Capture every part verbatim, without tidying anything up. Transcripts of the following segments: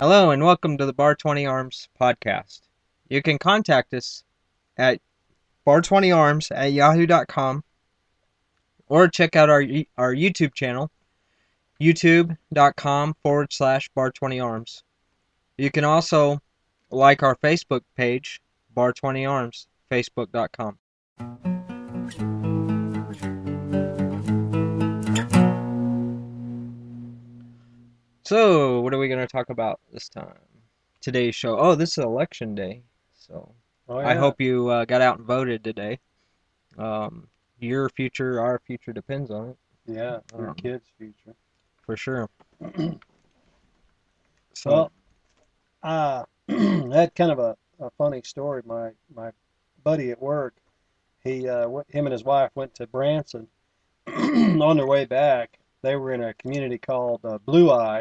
Hello and welcome to the Bar twenty Arms podcast. You can contact us at bar twenty arms at yahoo dot com or check out our our YouTube channel, youtube.com forward slash bar twenty arms. You can also like our Facebook page, Bar twenty Arms, facebook dot com. So, what are we going to talk about this time? Today's show. Oh, this is election day. So, Oh I yeah, hope you uh, got out and voted today. Um, your future, our future depends on it. yeah, your Um, kid's future. for sure. So, Well, I had kind of a, a funny story. My my buddy at work, he uh, went, him and his wife went to Branson. On their way back, they were in a community called uh, Blue Eye.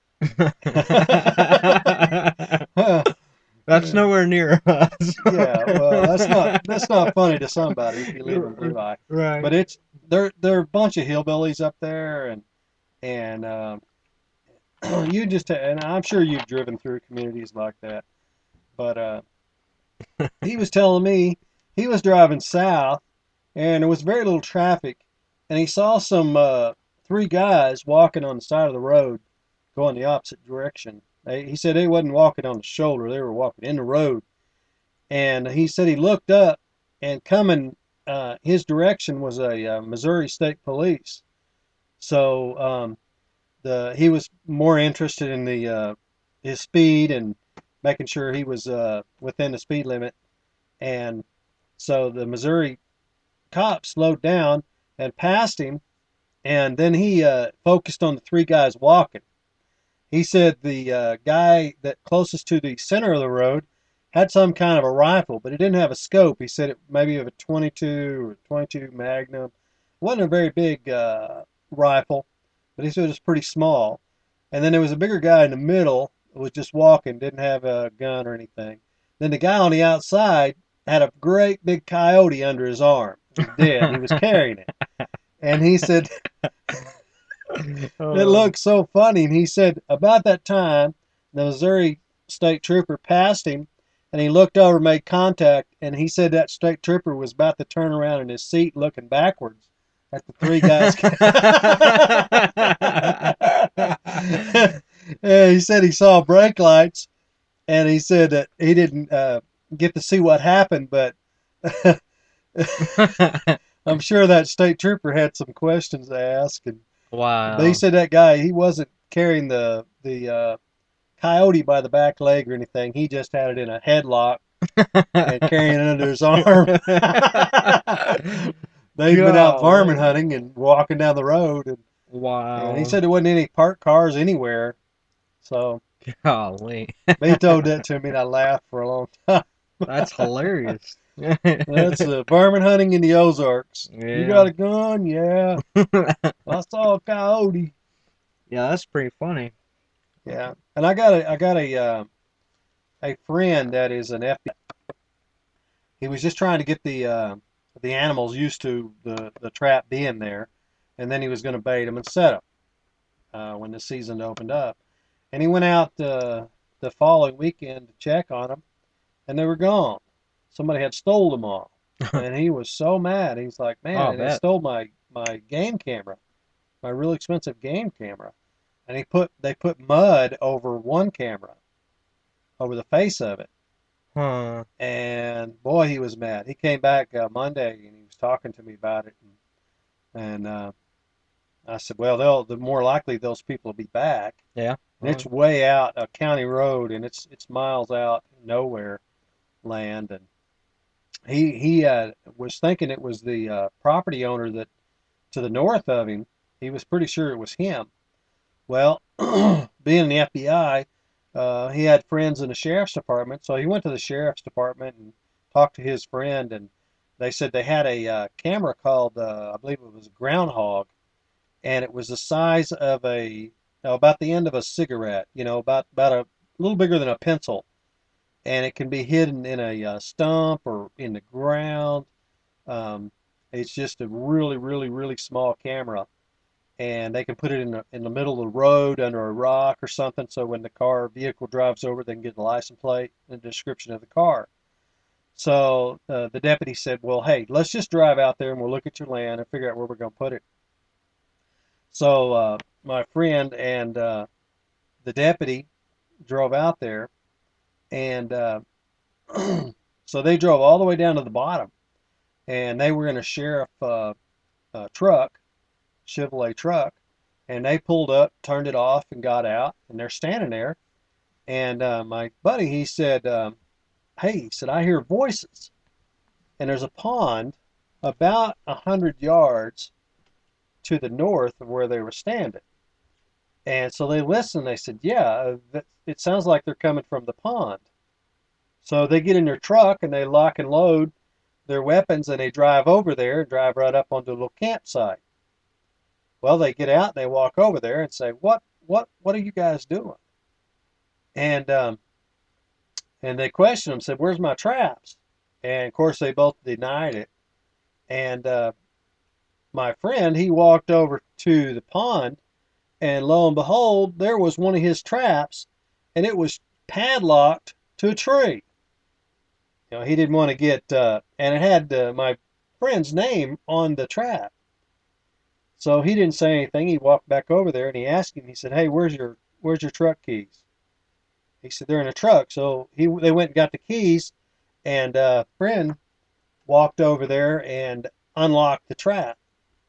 that's nowhere near us. Yeah, well, that's not that's not funny to somebody if you live in Blue Eye, Right. but it's they're they're a bunch of hillbillies up there, and and um, you just and I'm sure you've driven through communities like that. But uh, he was telling me he was driving south, and there was very little traffic, and he saw some uh, three guys walking on the side of the road, going the opposite direction. They, he said they wasn't walking on the shoulder; they were walking in the road. And he said he looked up, and coming uh, his direction was a uh, Missouri State Police. So um, the he was more interested in the uh, his speed and making sure he was uh, within the speed limit. And so the Missouri cop slowed down and passed him, and then he uh, focused on the three guys walking. He said the uh, guy that closest to the center of the road had some kind of a rifle, but it didn't have a scope. He said it maybe of a twenty-two or twenty-two Magnum. It wasn't a very big uh, rifle, but he said it was pretty small. And then there was a bigger guy in the middle who was just walking, didn't have a gun or anything. Then the guy on the outside had a great big coyote under his arm. It was dead. He was carrying it. And he said, it Oh. looked so funny. And he said, about that time, the Missouri state trooper passed him, and he looked over, made contact, and he said that state trooper was about to turn around in his seat looking backwards at the three guys. And he said he saw brake lights, and he said that he didn't uh, get to see what happened, but I'm sure that state trooper had some questions to ask. And but he Wow. said that guy, he wasn't carrying the the uh, coyote by the back leg or anything. He just had it in a headlock and carrying it under his arm. They'd been out varmint Golly. hunting and walking down the road, and, and he Wow. said there wasn't any parked cars anywhere. So Golly. they told that to me, and I laughed for a long time. That's hilarious. That's uh, varmint hunting in the Ozarks. You Yeah. got a gun? Yeah. I saw a coyote. Yeah, that's pretty funny. Yeah. And I got a I got a uh, a friend that is an F B I. He was just trying to get the uh, the animals used to the the trap being there, and then he was going to bait them and set them uh, when the season opened up. And he went out uh, the following weekend to check on them, and they were gone. Somebody had stole them all, and he was so mad. He's like, Oh, I "Man, they bet. stole my my game camera, my real expensive game camera." And he put they put mud over one camera, over the face of it. Huh. And boy, he was mad. He came back uh, Monday and he was talking to me about it. And, and uh, I said, well, they'll the more likely those people will be back. Yeah. And it's way out a county road, and it's it's miles out nowhere land. And he he uh, was thinking it was the uh, property owner that to the north of him. He was pretty sure it was him. Well, being in the F B I, uh, he had friends in the sheriff's department, so he went to the sheriff's department and talked to his friend, and they said they had a uh, camera called, uh, I believe it was a groundhog, and it was the size of a, you know, about the end of a cigarette, you know, about about a little bigger than a pencil, and it can be hidden in a uh, stump or in the ground. Um, it's just a really, really, really small camera, and they can put it in the, in the middle of the road under a rock or something, so when the car or vehicle drives over, they can get the license plate and the description of the car. So uh, the deputy said, well, hey, let's just drive out there and we'll look at your land and figure out where we're going to put it. So uh, my friend and uh, the deputy drove out there, and uh, so they drove all the way down to the bottom, and they were in a sheriff uh, uh, truck, Chevrolet truck, and they pulled up, turned it off, and got out, and they're standing there. And uh, my buddy, he said, um, hey, he said, I hear voices. And there's a pond about a hundred yards to the north of where they were standing. And so they listened. They said, yeah, it sounds like they're coming from the pond. So they get in their truck and they lock and load their weapons, and they drive over there and drive right up onto a little campsite. Well, they get out and they walk over there and say, what, what, what are you guys doing? And, um, and they questioned them, said, where's my traps? And of course they both denied it. And, uh, my friend, he walked over to the pond, and lo and behold, there was one of his traps, and it was padlocked to a tree. You know, he didn't want to get, uh, and it had uh, my friend's name on the trap. So he didn't say anything. He walked back over there and he asked him. He said, "Hey, where's your where's your truck keys?" He said, "They're in a truck." So he they went and got the keys, and uh, friend walked over there and unlocked the trap.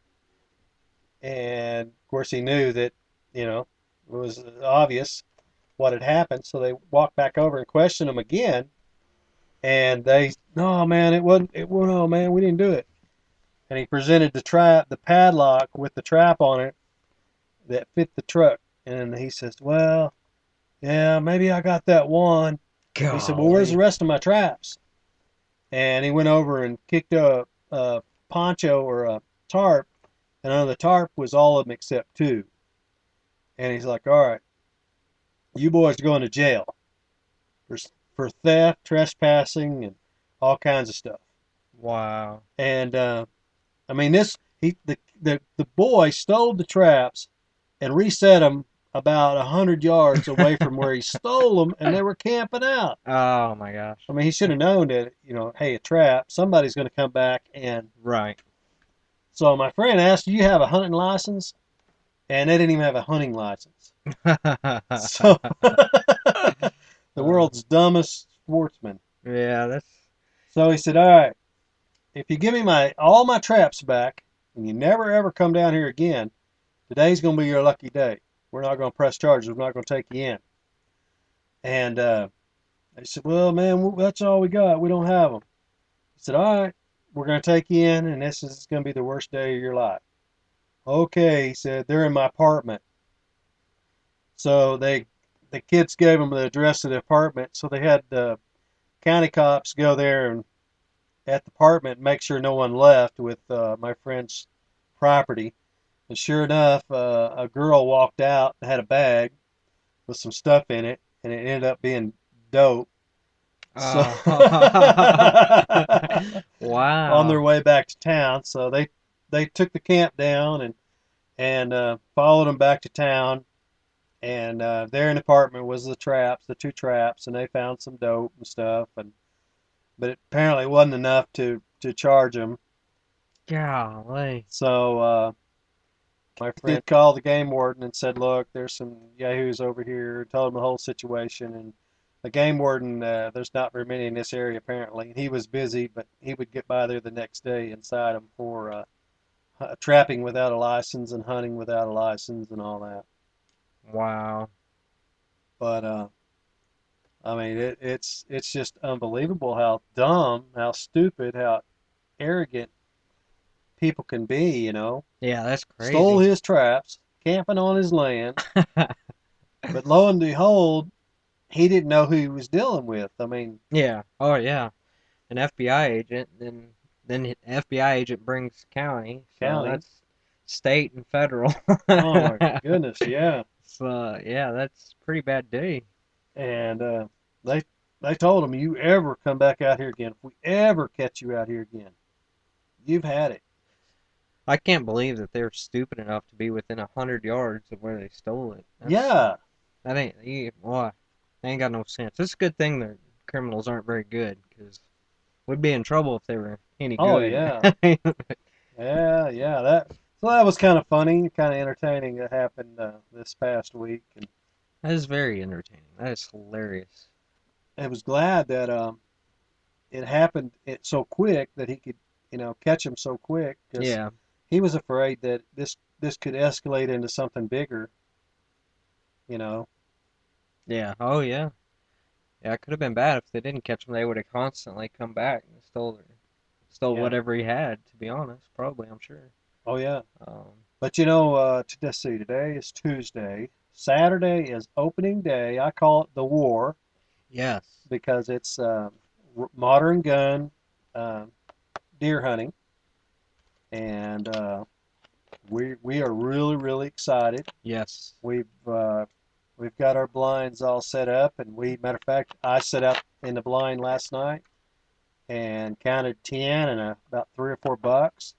And of course, he knew that, you know, it was obvious what had happened. So they walked back over and questioned him again. And they, no, man, it wasn't, it, well, no, man, we didn't do it. And he presented the trap, the padlock with the trap on it that fit the truck. And he says, well, yeah, maybe I got that one. Golly. He said, well, where's the rest of my traps? And he went over and kicked a, a poncho or a tarp, and under the tarp was all of them except two. And he's like, all right, you boys are going to jail for, for theft, trespassing, and all kinds of stuff. Wow. And, uh, I mean, this, he, the, the, the boy stole the traps and reset them about a hundred yards away from where he stole them, and they were camping out. Oh my gosh. I mean, he should have known that, you know, hey, a trap, somebody's going to come back. And right. So my friend asked, do you have a hunting license? And they didn't even have a hunting license. So the world's dumbest sportsman. Yeah, that's. So he said, all right, if you give me my all my traps back and you never ever come down here again, today's going to be your lucky day. We're not going to press charges. We're not going to take you in. And uh, they said, well, man, that's all we got. We don't have them. He said, all right, we're going to take you in, and this is going to be the worst day of your life. Okay, he said, they're in my apartment. So they, the kids gave them the address of the apartment, so they had the county cops go there and at the apartment, make sure no one left with uh, my friend's property. And sure enough, uh, a girl walked out and had a bag with some stuff in it, and it ended up being dope. So Oh. Wow. on their way back to town, so they they took the camp down and and uh, followed them back to town. And uh, there in the apartment was the traps, the two traps, and they found some dope and stuff. And but it apparently wasn't enough to to charge them. Golly. So uh, my friend called the game warden and said, "Look, there's some yahoos over here." Told him the whole situation, and the game warden, uh, there's not very many in this area apparently. He was busy, but he would get by there the next day and cite them for uh, uh, trapping without a license and hunting without a license and all that. Wow. But uh, I mean, it, it's it's just unbelievable how dumb, how stupid, how arrogant people can be. You know, Yeah, that's crazy. stole his traps, camping on his land, but lo and behold, he didn't know who he was dealing with. I mean, Yeah. Oh yeah. An F B I agent, then then the F B I agent brings county. So County. that's state and federal. oh my goodness, yeah. So yeah, that's a pretty bad day. And uh, they they told him, you ever come back out here again, if we ever catch you out here again, you've had it. I can't believe that they're stupid enough to be within a hundred yards of where they stole it. That's, Yeah. that ain't you, boy. They ain't got no sense. It's a good thing that criminals aren't very good, because we'd be in trouble if they were any Oh good. yeah. Yeah, yeah. That so that was kind of funny, kind of entertaining. That happened uh, this past week, and That is very entertaining. That is hilarious. I was glad that um it happened it so quick that he could, you know, catch him so quick because Yeah, he was afraid that this this could escalate into something bigger, you know. yeah. Oh yeah. Yeah, it could have been bad if they didn't catch him. They would have constantly come back and stole stole Yeah. whatever he had. To be honest, probably I'm sure. Oh yeah. Um, But you know, uh, to, let's see. Today is Tuesday. Saturday is opening day. I call it the war yes. because it's um, r- modern gun um, deer hunting, and uh, we we are really really excited. Yes. We've uh, we've got our blinds all set up, and we matter of fact, I set up in the blind last night and counted ten and uh about three or four bucks.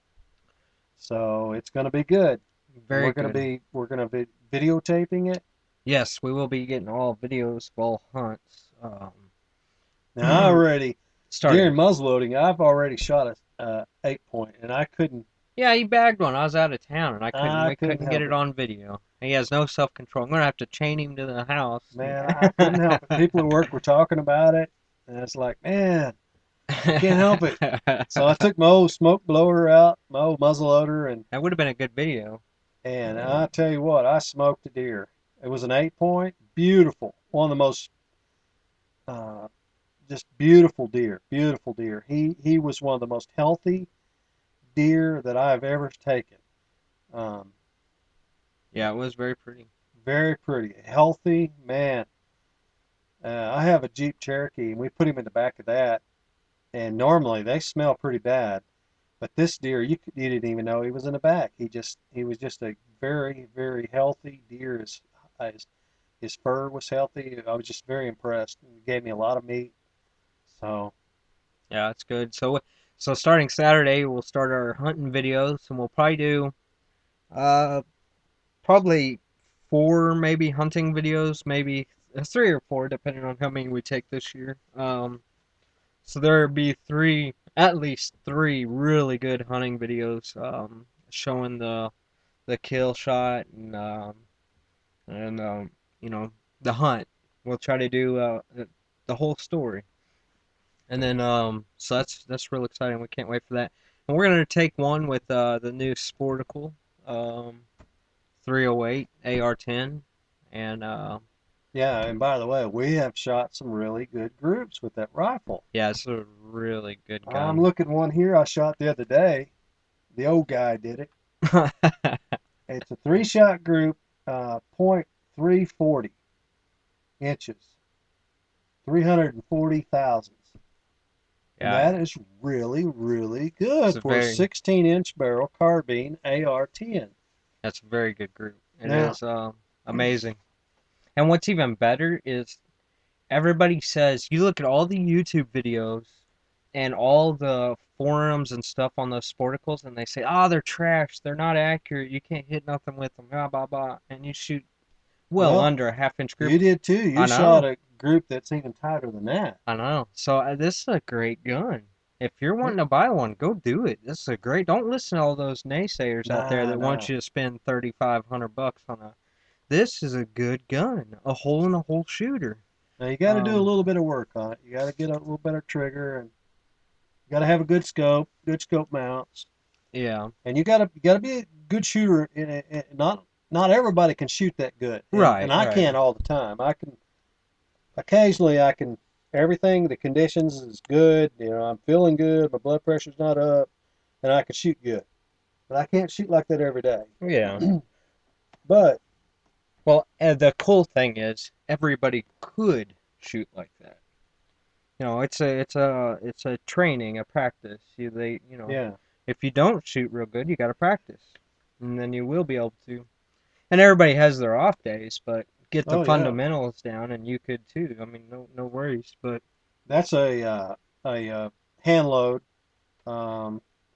So it's going to be good. And Very we're going to good. be we're going to be videotaping it. Yes, we will be getting all videos of all hunts. Um, Now I already during starting. muzzleloading, I've already shot a uh, eight point, and I couldn't Yeah, he bagged one. I was out of town and I couldn't. I We couldn't couldn't get help it it. on video. He has no self control. I'm gonna have to chain him to the house. Man, I couldn't help it. People at work were talking about it, and it's like, man, I can't help it. So I took my old smoke blower out, my old muzzleloader, and That would have been a good video. and I tell you what, I smoked a deer. It was an eight point, beautiful, one of the most uh, just beautiful deer, beautiful deer. He he was one of the most healthy deer that I've ever taken. Um, Yeah, it was very pretty. very pretty, healthy man. Uh, I have a Jeep Cherokee, and we put him in the back of that. And normally they smell pretty bad, but this deer, you could, you didn't even know he was in the back. He just he was just a very very healthy deer. His his, his fur was healthy. I was just very impressed. He gave me a lot of meat. So Yeah, that's good. So, so starting Saturday, we'll start our hunting videos, and we'll probably do uh probably four maybe hunting videos, maybe three or four, depending on how many we take this year. Um, so there'll be three, at least three really good hunting videos, um, showing the the kill shot and um and um you know the hunt. We'll try to do uh the whole story. And then um so that's that's real exciting. We can't wait for that. And we're gonna take one with uh the new Sportical um three oh eight A R ten and uh yeah, and by the way, we have shot some really good groups with that rifle. yeah, it's a really good I'm gun. looking one here I shot the other day. The old guy did it. It's a three shot group, uh, point three forty inches, three hundred forty thousandths. And Yeah, that is really, really it's good a for a very sixteen inch barrel carbine A R ten. that's a very good group. It Now, is um amazing. And what's even better is everybody says you look at all the YouTube videos and all the forums and stuff on those sporticles, and they say, "Oh, they're trash. They're not accurate. You can't hit nothing with them." Blah blah blah. And you shoot well well, under a half inch group. you did too. You I shot know, a group that's even tighter than that. I know. So uh, this is a great gun. If you're wanting to buy one, go do it. This is a great. Don't listen to all those naysayers out there Nah, that want nah. you to spend thirty five hundred bucks on a. This is a good gun. A hole in a hole shooter. Now you got to do a Um, little bit of work on it. You got to get a little better trigger, and you got to have a good scope, good scope mounts, yeah. and you got to you got to be a good shooter. In it. In- not not everybody can shoot that good, and and Right. I Right. can't all the time. I can occasionally I can everything the conditions is good. You know, I'm feeling good. My blood pressure's not up, and I can shoot good. But I can't shoot like that every day. Yeah. But Well, and the cool thing is everybody could shoot like that. You know, it's a it's a it's a training, a practice. You they you know, yeah, if you don't shoot real good, you got to practice, and then you will be able to. And everybody has their off days, but get the oh yeah, fundamentals down, and you could too. I mean, no no worries. But that's a uh, a uh, hand load. Um,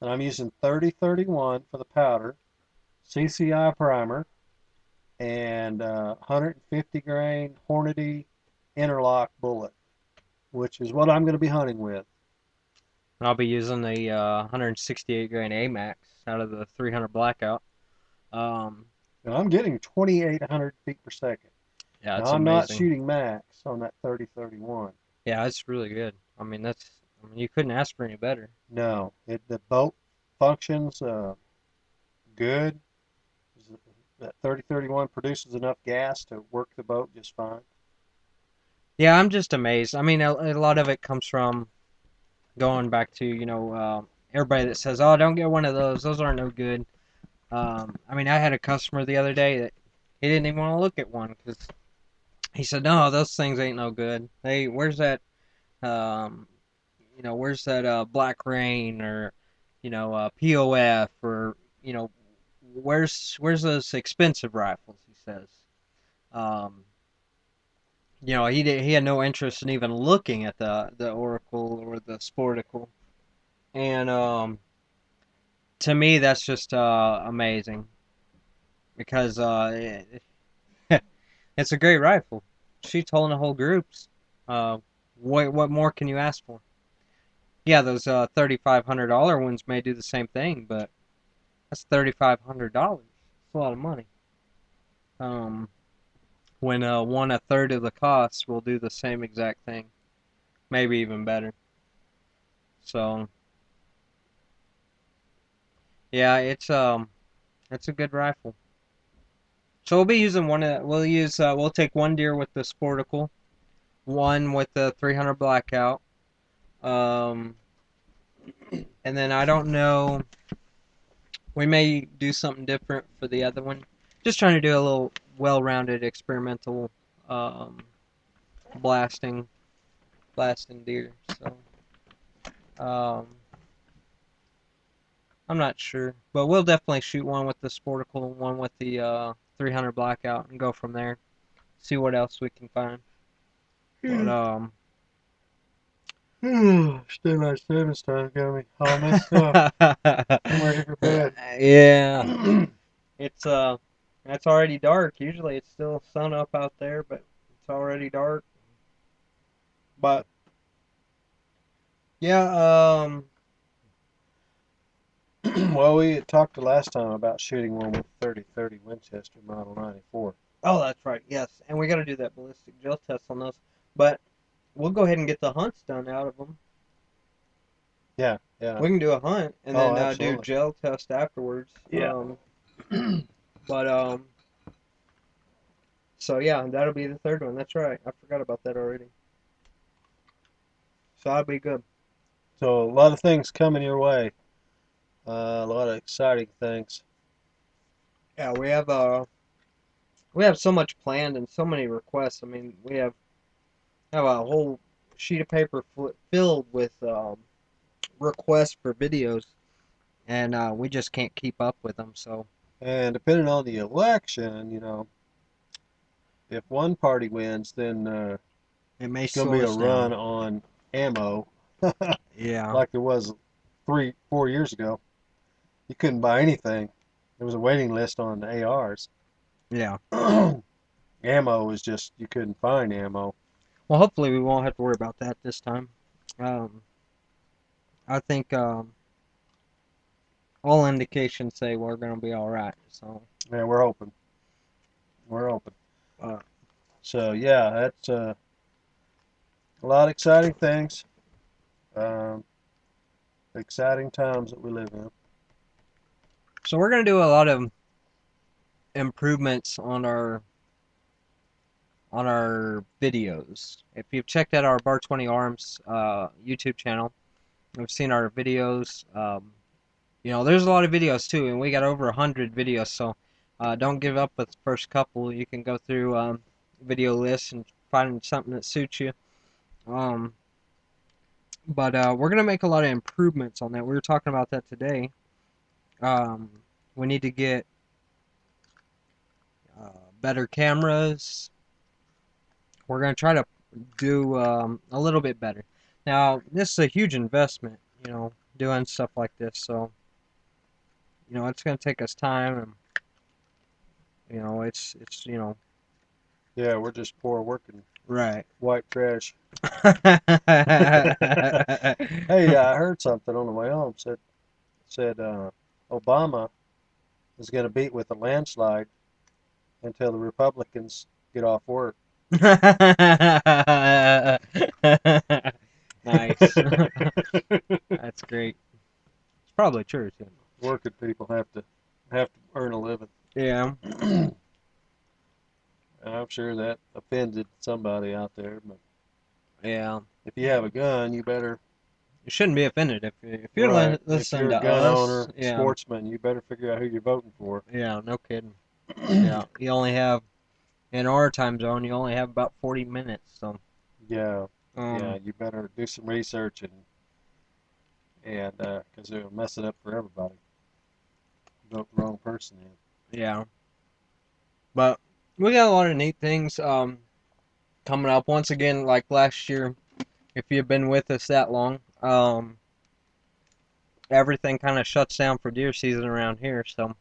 and I'm using thirty thirty-one for the powder, C C I primer, and uh, one hundred fifty grain Hornady interlock bullet, which is what I'm going to be hunting with. I'll be using the uh, one hundred sixty-eight grain A max out of the three hundred blackout. Um, And I'm getting twenty-eight hundred feet per second. yeah, Now it's I'm not amazing. shooting max on that thirty thirty-one. Yeah, it's really good. I mean, that's I mean, you couldn't ask for any better. No, it the boat functions uh, good. That thirty thirty-one produces enough gas to work the boat just fine. Yeah, I'm just amazed. I mean, a, a lot of it comes from going back to, you know, uh, everybody that says, "Oh, don't get one of those. Those aren't no good." Um, I mean, I had a customer the other day that he didn't even want to look at one because he said, "No, those things ain't no good. Hey, where's that? Um, you know, where's that uh, Black Rain or, you know, uh, P O F or, you know, where's where's those expensive rifles?" He says. Um, you know, he did, he had no interest in even looking at the the Oracle or the Sportical, and um, to me, that's just uh, amazing because uh, it, it's a great rifle. Shoots hole in the whole groups. Uh, what what more can you ask for? Yeah, those uh, thirty five hundred dollar ones may do the same thing, but that's thirty five hundred dollars. It's a lot of money. Um, when uh, one a third of the cost will do the same exact thing, maybe even better. So yeah, it's um, it's a good rifle. So we'll be using one. Of, we'll use uh, we'll take one deer with the Sportical, one with the three hundred blackout. Um, and then I don't know. We may do something different for the other one. Just trying to do a little well-rounded experimental um, blasting, blasting deer. So um, I'm not sure, but we'll definitely shoot one with the Sportical and one with the uh, three hundred blackout and go from there. See what else we can find. But um, Still not seven stars got me all messed up. I'm ready for bed. yeah, it's uh, it's already dark. Usually it's still sun up out there, but it's already dark. But yeah, um, Well, we had talked the last time about shooting one with thirty thirty Winchester Model ninety-four. oh, that's right. Yes, and we got to do that ballistic gel test on those. But we'll go ahead and get the hunts done out of them. Yeah, yeah. We can do a hunt and Oh, then uh, do absolutely. gel test afterwards. Yeah. Um, but um, so yeah, that'll be the third one. That's right. I forgot about that already. So that'll be good. So a lot of things coming your way. Uh, a lot of exciting things. Yeah, we have uh, we have so much planned and so many requests. I mean, we have have a whole sheet of paper fl- filled with um, requests for videos, and uh, we just can't keep up with them. So And depending on the election, you know, if one party wins, then uh, it may it's going to slow be a us run down. on ammo Yeah, like there was three, four years ago. You couldn't buy anything. There was a waiting list on the A Rs. yeah. Ammo was just, you couldn't find ammo. Well, hopefully we won't have to worry about that this time. Um, I think um, all indications say we're gonna be all right. So, Man, we're hoping. We're hoping. uh, So, yeah, that's uh, a lot of exciting things. Um, exciting times that we live in. so we're gonna do a lot of improvements on our on our videos. If you've checked out our Bar twenty Arms uh, YouTube channel, you've seen our videos. Um, you know, there's a lot of videos too, and we got over a hundred videos. So uh, don't give up with the first couple. You can go through um, video lists and find something that suits you. Um, but uh, we're gonna make a lot of improvements on that. We were talking about that today. Um, we need to get uh, better cameras. We're gonna try to do um, a little bit better. Now, this is a huge investment. You know, doing stuff like this. So, you know, it's gonna take us time, and you know, it's it's you know, Yeah, we're just poor working right. white trash. Hey, I heard something on the way home. Said said uh, Obama is going to beat with a landslide until the Republicans get off work. Nice. That's great. It's probably true too. Working people have to have to earn a living. Yeah. I'm sure that offended somebody out there, but Yeah. if you have a gun, you better. You shouldn't be offended if if you're Right. li- If listening you're a to gun us. owner, Yeah. sportsman, you better figure out who you're voting for. Yeah. No kidding. Yeah. You only have in our time zone. You only have about forty minutes. So. Yeah, yeah, Um. you better do some research and and because uh, it'll mess it up for everybody. Vote the wrong person in. Yeah. But we got a lot of neat things um coming up. Once again, like last year, if you've been with us that long, um, everything kind of shuts down for deer season around here. So,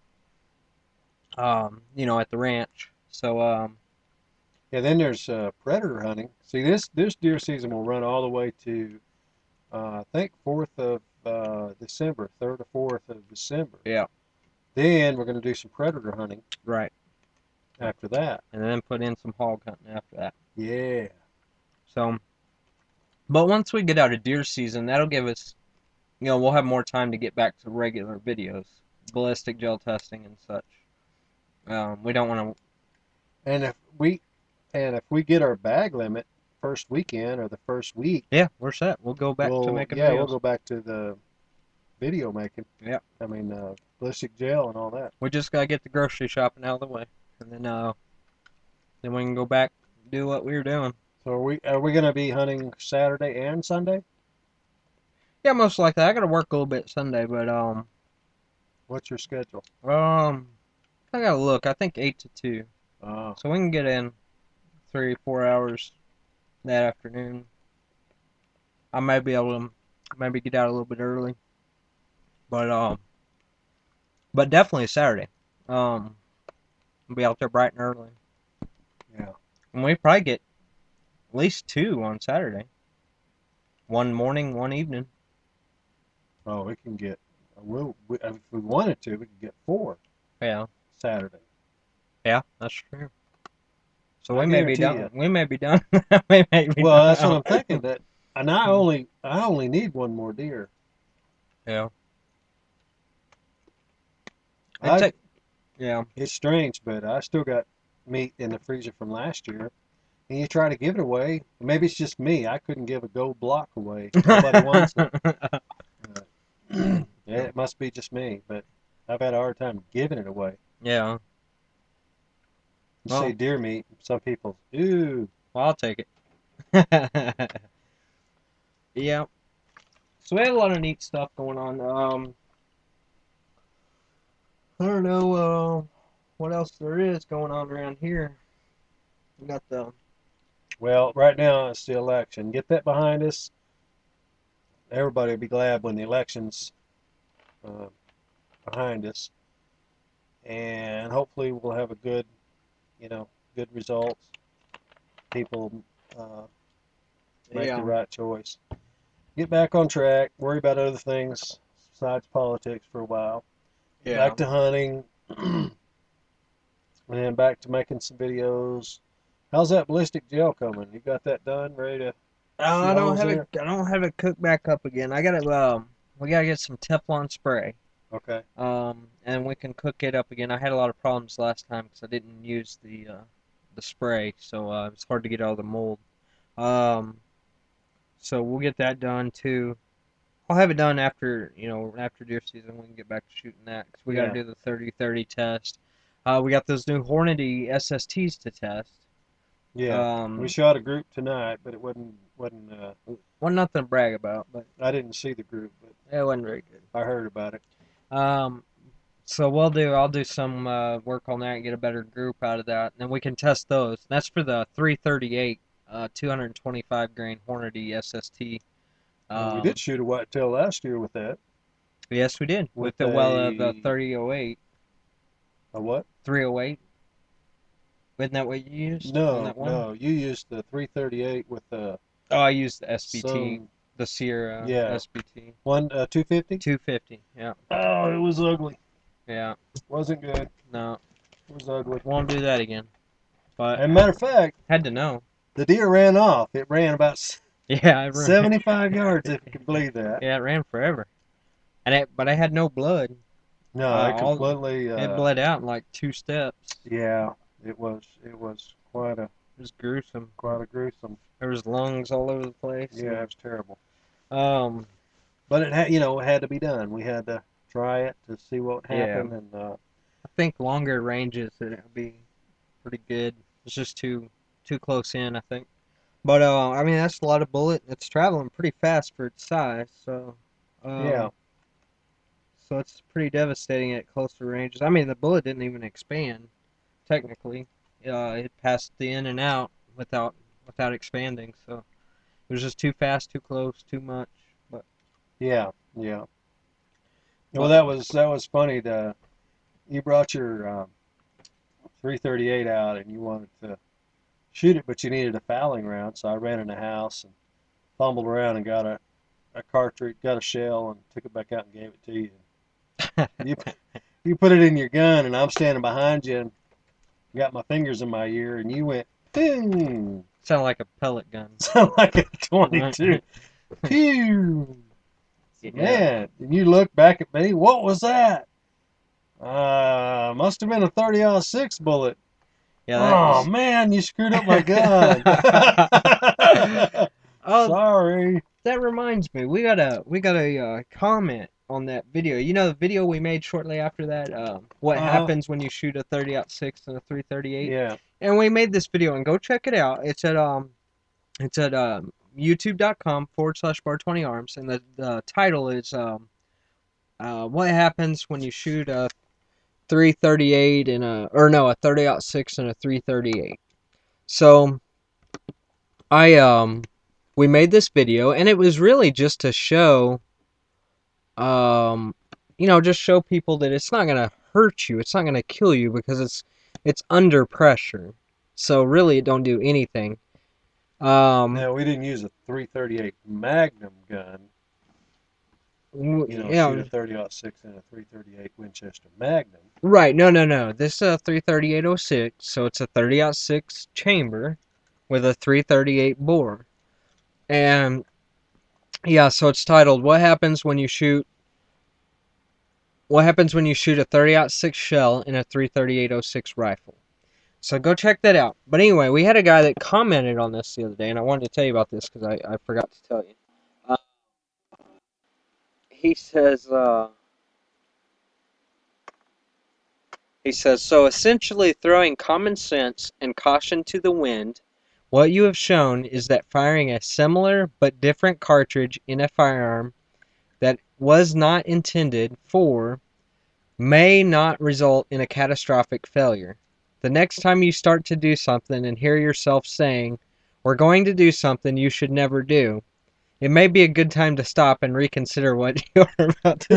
um, you know, at the ranch. So, um, Yeah, then there's uh, predator hunting. See, this this deer season will run all the way to uh, I think fourth of uh, December, third or fourth of December. yeah, Then we're going to do some predator hunting right. after that. And then put in some hog hunting after that. Yeah, So, but once we get out of deer season, that'll give us, you know, we'll have more time to get back to regular videos, ballistic gel testing and such. Um, we don't want to. and if we and if we get our bag limit first weekend or the first week, Yeah, we're set. We'll go back to we'll making yeah we'll videos. go back to the video making. Yeah. I mean uh, ballistic gel and all that. We just gotta get the grocery shopping out of the way, and then uh, then we can go back and do what we were doing. So are we are we going to be hunting Saturday and Sunday? Yeah, most likely. I gotta work a little bit Sunday, but um, What's your schedule? um, I gotta look. I think eight to two, Oh, so we can get in three, four hours that afternoon. I may be able to maybe get out a little bit early, but um, but definitely Saturday. Um, we'll be out there bright and early, yeah. and we probably get at least two on Saturday. One morning, one evening. Oh, we can get. We'll, we, if we wanted to, we could get four Yeah, Saturday. yeah, that's true. So I we may be guarantee done. you. We may be done. we may be Well, done that's what I'm out. thinking. That, and I only, I only need one more deer. Yeah. It I, take. Yeah. it's strange, but I still got meat in the freezer from last year. And you try to give it away. Maybe it's just me. I couldn't give a gold block away. Nobody wants it. Uh, yeah, it must be just me. But I've had a hard time giving it away. Yeah. You Well, say deer meat, some people, ooh. well, I'll take it. Yeah. So we had a lot of neat stuff going on. Um, I don't know uh, what else there is going on around here. We got the. Well, right now it's the election. Get that behind us. Everybody will be glad when the election's uh, behind us, and hopefully we'll have a good, you know, good results. People uh, make Yeah. the right choice. Get back on track. Worry about other things besides politics for a while. Yeah. Back to hunting, and then back to making some videos. How's that ballistic gel coming? You got that done, ready to Uh, shoot I don't holes have in it. it? I don't have it cooked back up again. I gotta. Um, we gotta get some Teflon spray. Okay. Um, and we can cook it up again. I had a lot of problems last time because I didn't use the uh, the spray, so uh, it's hard to get out of the mold. Um, so we'll get that done too. I'll have it done after you know after deer season. We can get back to shooting that because we got to Yeah. do the thirty thirty test. Uh, we got those new Hornady S S Ts to test. Yeah. We Um, shot a group tonight, but it wasn't wasn't. Uh, well, nothing to brag about, but I didn't see the group, but it wasn't very good. I heard about it. Um, so we'll do. I'll do some uh, work on that and get a better group out of that, and then we can test those. That's for the three thirty-eight, uh, two hundred twenty-five grain Hornady S S T And we Um, did shoot a whitetail last year with that. yes, we did with With the well of the a thirty oh eight, a what? three oh eight. Isn't that what you used on No, that one? no. You used the three thirty-eight with the Oh, I used the S B T, some the Sierra yeah S B T one uh, two fifty. two fifty. Yeah, Oh, it was ugly. yeah. Wasn't good. No, It was ugly. won't do that again. But As a matter of fact, had to know. the deer ran off. It ran about Yeah, I ran. seventy-five yards, if you can believe that. Yeah, it ran forever, and it, but I had no blood. No, Uh, I all completely. it Uh, bled out in like two steps. yeah, it was. It was quite a It was gruesome. quite a gruesome. There was lungs all over the place. Yeah, it was terrible. Um. But it had, you know, it had to be done. We had to try it to see what Yeah. happened, and uh, I think longer ranges it would be pretty good. It's just too too close in, I think. But uh, I mean that's a lot of bullet. It's traveling pretty fast for its size, so um, yeah, so it's pretty devastating at closer ranges. I mean the bullet didn't even expand, technically. Uh, it passed the in and out without without expanding, so it was just too fast, too close, too much. But yeah, yeah. Well, that was that was funny. The you brought your um, three thirty-eight out, and you wanted to shoot it, but you needed a fouling round. So I ran in the house and fumbled around and got a, a cartridge, got a shell, and took it back out and gave it to you. You you put it in your gun, and I'm standing behind you, and got my fingers in my ear, and you went, "Ping!" sounded like a pellet gun. Sound like a twenty-two. Pew! Yeah. Man, and you look back at me. What was that? Uh, must have been a thirty oh six bullet. Yeah. That Oh was... man, you screwed up my gun. Oh, sorry. that reminds me. We got a we got a uh, comment on that video. You know the video we made shortly after that. Um, what Uh-huh. happens when you shoot a thirty oh six and a three thirty-eight? Yeah. And we made this video, and go check it out. It's at um, it's at um, youtube.com forward slash bar twenty arms, and the, the title is um, uh, what happens when you shoot a three thirty-eight and a or no a thirty oh six and a three thirty-eight. So I um, we made this video, and it was really just to show um, you know, just show people that it's not gonna hurt you, it's not gonna kill you because it's it's under pressure. So really, it don't do anything. Um, Now we didn't use a three thirty-eight Magnum gun. w- You know, yeah, shoot a thirty oh six and a three thirty-eight Winchester Magnum. right. No, no, no. This is a three thirty-eight oh six, so it's a thirty oh six chamber with a three thirty-eight bore. And yeah, so it's titled "What happens when you shoot What happens when you shoot a thirty oh six shell in a three thirty-eight oh six rifle?" So go check that out. But anyway, we had a guy that commented on this the other day, and I wanted to tell you about this because I, I forgot to tell you. Uh, he says, uh, he says, so essentially throwing common sense and caution to the wind, what you have shown is that firing a similar but different cartridge in a firearm that was not intended for may not result in a catastrophic failure. The next time you start to do something and hear yourself saying, "We're going to do something you should never do," it may be a good time to stop and reconsider what you're about to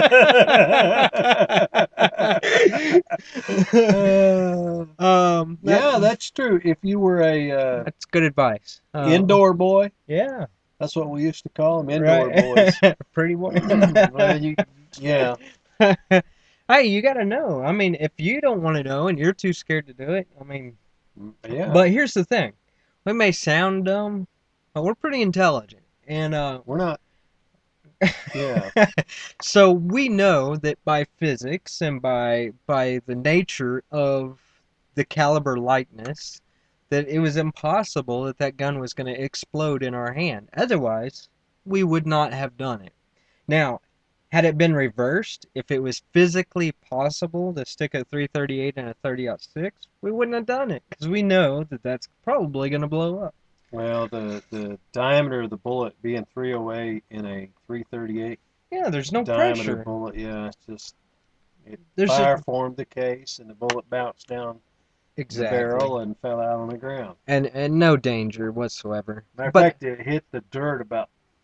do. um, Yeah, that- that's true. If you were a uh, that's good advice. Um, indoor boy, Yeah. that's what we used to call them, indoor Right. boys. Pretty boy. Well, you, yeah. Hey, you gotta know. I mean, if you don't want to know and you're too scared to do it, I mean, Yeah. but here's the thing. We may sound dumb, but we're pretty intelligent. And uh We're not. Yeah. so we know that by physics and by by the nature of the caliber lightness that it was impossible that that gun was going to explode in our hand. Otherwise, we would not have done it. Now, had it been reversed, if it was physically possible to stick a three thirty-eight and a thirty oh six, we wouldn't have done it because we know that that's probably going to blow up. Well, the, the diameter of the bullet being three oh eight in a three thirty-eight Yeah, there's no diameter pressure. bullet, yeah, it's just it There's fire just, formed the case and the bullet bounced down exactly. the barrel and fell out on the ground. and and no danger whatsoever. Matter of But fact, it hit the dirt about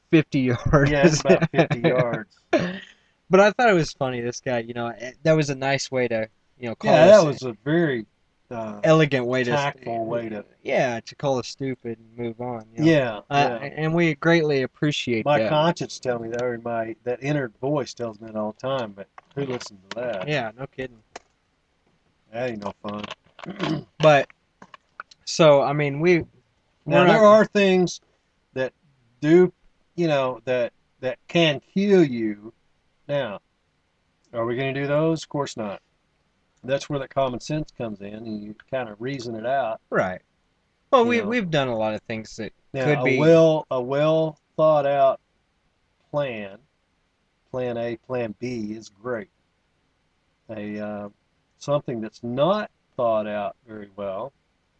fifty yards. Yeah, it's about fifty yards. But I thought it was funny. This guy, you know, eh, that was a nice way to, you know, call Yeah, us that was a very uh, elegant way to, tactful way to. yeah, to call us stupid and move on. You know? Yeah, Uh, yeah. and we greatly appreciate My that. conscience tells me that, or my that inner voice tells me that all the time. But who listens to that? Yeah, no kidding. That ain't no fun. But so I mean, we Now we're there not, are things that do, you know, that that can kill you. Now, are we going to do those? Of course not. That's where the common sense comes in, and you kind of reason it out. right. Well, You we know. we've done a lot of things that Now, could a be. well a well thought out plan, plan A, plan B is great. A uh, something that's not thought out very well.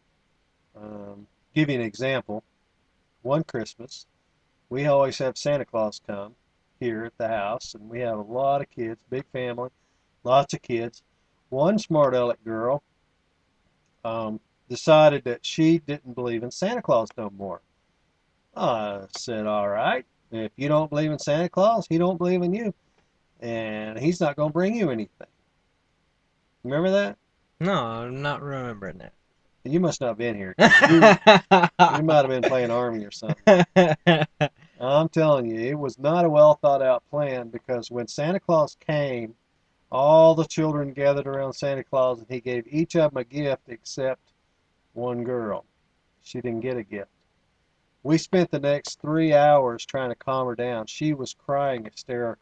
Um, give you an example. One Christmas, we always have Santa Claus come here at the house, and we have a lot of kids, big family, lots of kids. One smart aleck girl um, decided that she didn't believe in Santa Claus no more. I said, all right, if you don't believe in Santa Claus, he don't believe in you, and he's not going to bring you anything. Remember that? No, I'm not remembering that. You must not have been here. 'Cause You, you might have been playing Army or something. I'm telling you, it was not a well thought out plan, because when Santa Claus came, all the children gathered around Santa Claus, and he gave each of them a gift except one girl. She didn't get a gift. We spent the next three hours trying to calm her down. She was crying hysterically.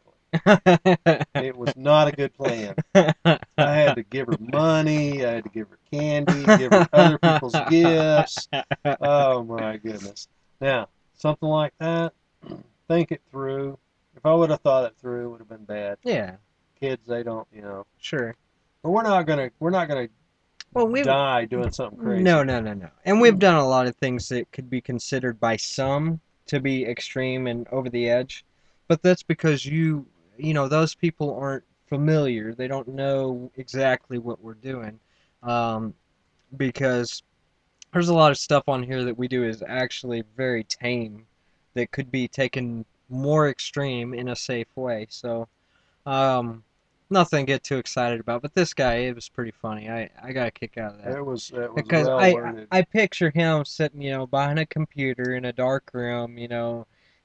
It was not a good plan. I had to give her money. I had to give her candy, give her other people's gifts. Oh, my goodness. Now, something like that, think it through. If I would have thought it through, it would have been bad. Yeah, Kids, they don't, you know. sure. But we're not gonna, we're not gonna Well, we've die doing something crazy. no, no, no, no. And we've done a lot of things that could be considered by some to be extreme and over the edge, but that's because you, you know, those people aren't familiar. They don't know exactly what we're doing, um, because there's a lot of stuff on here that we do is actually very tame, that could be taken more extreme in a safe way. So, um, nothing to get too excited about. But this guy, it was pretty funny. I, I got a kick out of that. It was, it was Because well I, worded. I picture him sitting, you know, behind a computer in a dark room, you know,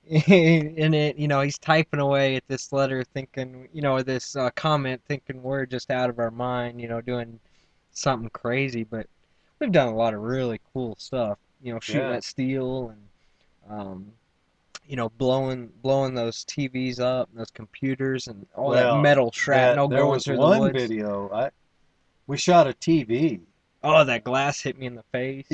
in it, you know, he's typing away at this letter, thinking, you know, this uh, comment, thinking we're just out of our mind, you know, doing something crazy. But we've done a lot of really cool stuff, you know, shooting Yeah. at steel and, um, you know, blowing blowing those T Vs up, and those computers, and all Well, that metal that, shrapnel there going was through the one woods. video. I we shot a T V. Oh, that glass hit me in the face.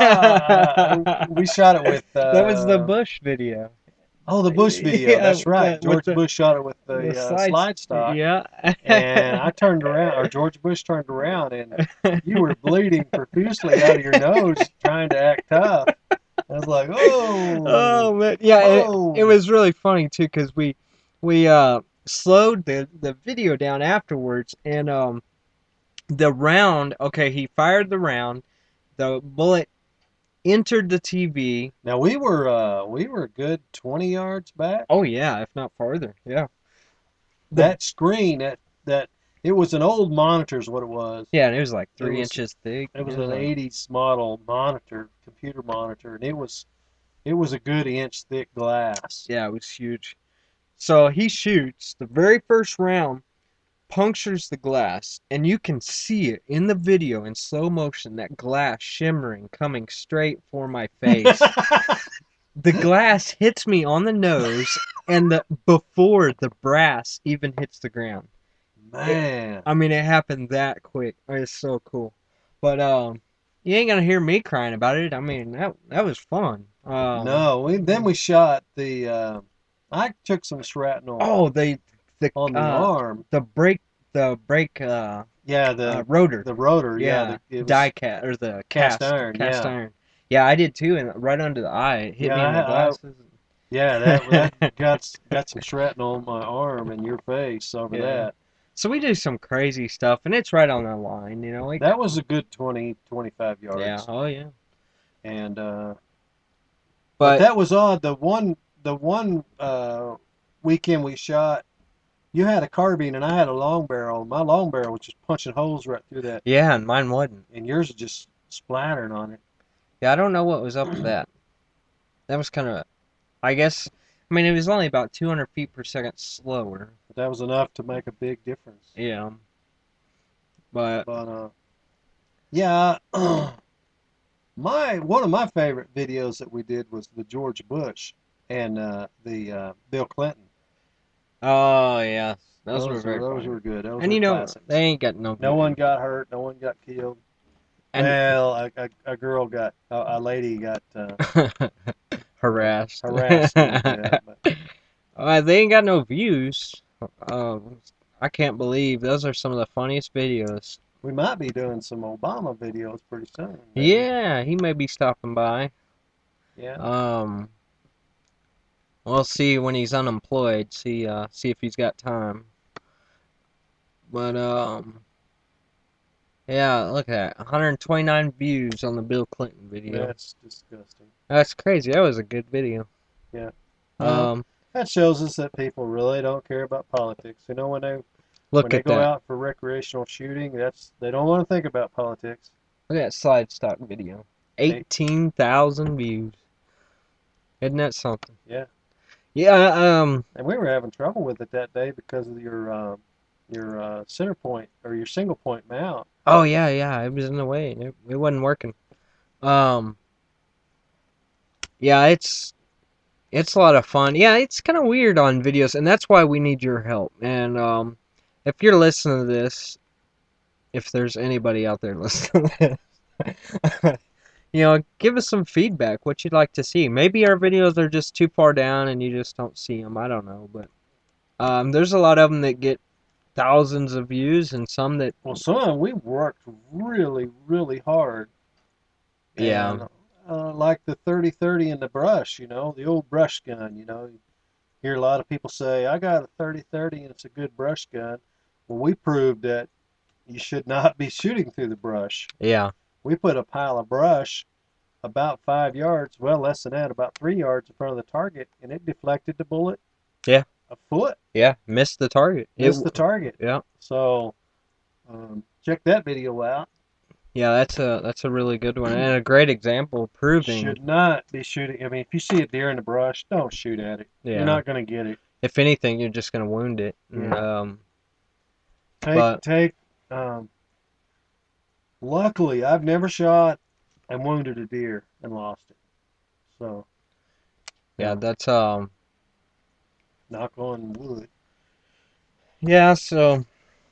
Yeah, uh, we shot it with. Uh, That was the Bush video. Oh, the Bush video. Yeah, That's right. with the- with George the- Bush shot it with the, The uh, slides- slide stock. Yeah. And I turned around, or George Bush turned around, and you were bleeding profusely out of your nose trying to act tough. I was like, oh. Oh man, yeah, it, whoa. it was really funny too, because we we uh slowed the the video down afterwards, and um the round. Okay, he fired the round. The bullet entered the T V. Now we were uh we were a good twenty yards back. Oh yeah, if not farther. Yeah. That screen, that that it was an old monitor, is what it was. Yeah, and it was like three was- inches thick. It was Yeah. an eighties model monitor, computer monitor, and it was it was a good inch thick glass. Yeah, it was huge. So he shoots the very first round, punctures the glass, and you can see it in the video in slow motion, that glass shimmering, coming straight for my face. The glass hits me on the nose, and the before the brass even hits the ground. Man. I mean, it happened that quick. It's so cool. But um, you ain't gonna hear me crying about it. I mean, that that was fun. Um, No, we then we shot the uh, I took some shrapnel Oh, they the on the uh, arm. the brake the brake uh, Yeah, the uh rotor. the rotor, yeah, Yeah, the, it was, die cat or the cast, cast iron, cast yeah. iron. Yeah, I did too, and right under the eye, it hit Yeah, me in the I- I- glasses. yeah, that, that got got some shrapnel on my arm and your face over Yeah. that. So we do some crazy stuff, and it's right on the line, you know. We, That was a good twenty, twenty-five yards. yeah, oh yeah. And uh, but But that was odd. The one the one uh, weekend we shot, you had a carbine and I had a long barrel. My long barrel was just punching holes right through that, Yeah, and mine wasn't. and yours was just splattering on it. Yeah, I don't know what was up with that. That was kind of, I guess, I mean, it was only about two hundred feet per second slower. But that was enough to make a big difference. Yeah. But, But uh, yeah, my one of my favorite videos that we did was the George Bush and uh, the uh, Bill Clinton. oh, yeah. Those, Those were were very those funny. were good. Those And were you know, classics. they ain't got no No one views. got hurt. No one got killed. And Well, a, a, a girl got a, a lady got uh, harassed. harassed a little bit, but Uh, they ain't got no views. Um, I can't believe those are some of the funniest videos. we might be doing some Obama videos pretty soon. Maybe. Yeah, he may be stopping by. Yeah. Um, we'll see when he's unemployed. See, uh, see if he's got time. But um, yeah, look at that, one hundred twenty-nine views on the Bill Clinton video. That's disgusting. That's crazy. That was a good video. Yeah. Well, Um, that shows us that people really don't care about politics. You know, when they when look they at go that. out for recreational shooting, that's they don't want to think about politics. Look at that slide stock video. eighteen thousand views. Isn't that something? Yeah. Yeah, um, And we were having trouble with it that day because of your uh, your uh, center point or your single point mount. oh yeah, yeah, it was in the way. It, it wasn't working. Um, yeah, it's it's a lot of fun. Yeah, it's kind of weird on videos, and that's why we need your help. And um, if you're listening to this, if there's anybody out there listening to this, you know, give us some feedback, what you'd like to see. Maybe our videos are just too far down and you just don't see them. I don't know, but um, there's a lot of them that get thousands of views and some that, Well, some of them we worked really, really hard. yeah, And, uh, like the thirty thirty in the brush, you know, the old brush gun, you know. You hear a lot of people say, I got a thirty thirty and it's a good brush gun. Well, we proved that you should not be shooting through the brush. yeah, We put a pile of brush about five yards, well, less than that, about three yards in front of the target, and it deflected the bullet Yeah. a foot. yeah, missed the target. Missed It- the target. yeah, So um, check that video out. yeah, that's a that's a really good one and a great example proving, Should not be shooting. I mean, if you see a deer in the brush, don't shoot at it. yeah, You're not going to get it. if anything, you're just gonna wound it. And, um, Take But- take. Um, luckily, I've never shot and wounded a deer and lost it. So yeah, that's um, knock on wood. yeah, so.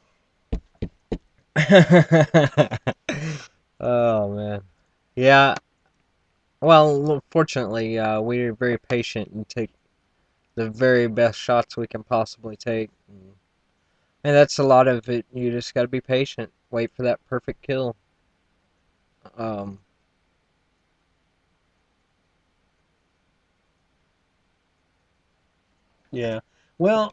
Oh man, yeah. Well, fortunately, uh, we're very patient and take the very best shots we can possibly take, and, and that's a lot of it. You just got to be patient, wait for that perfect kill. Um, Yeah. Well,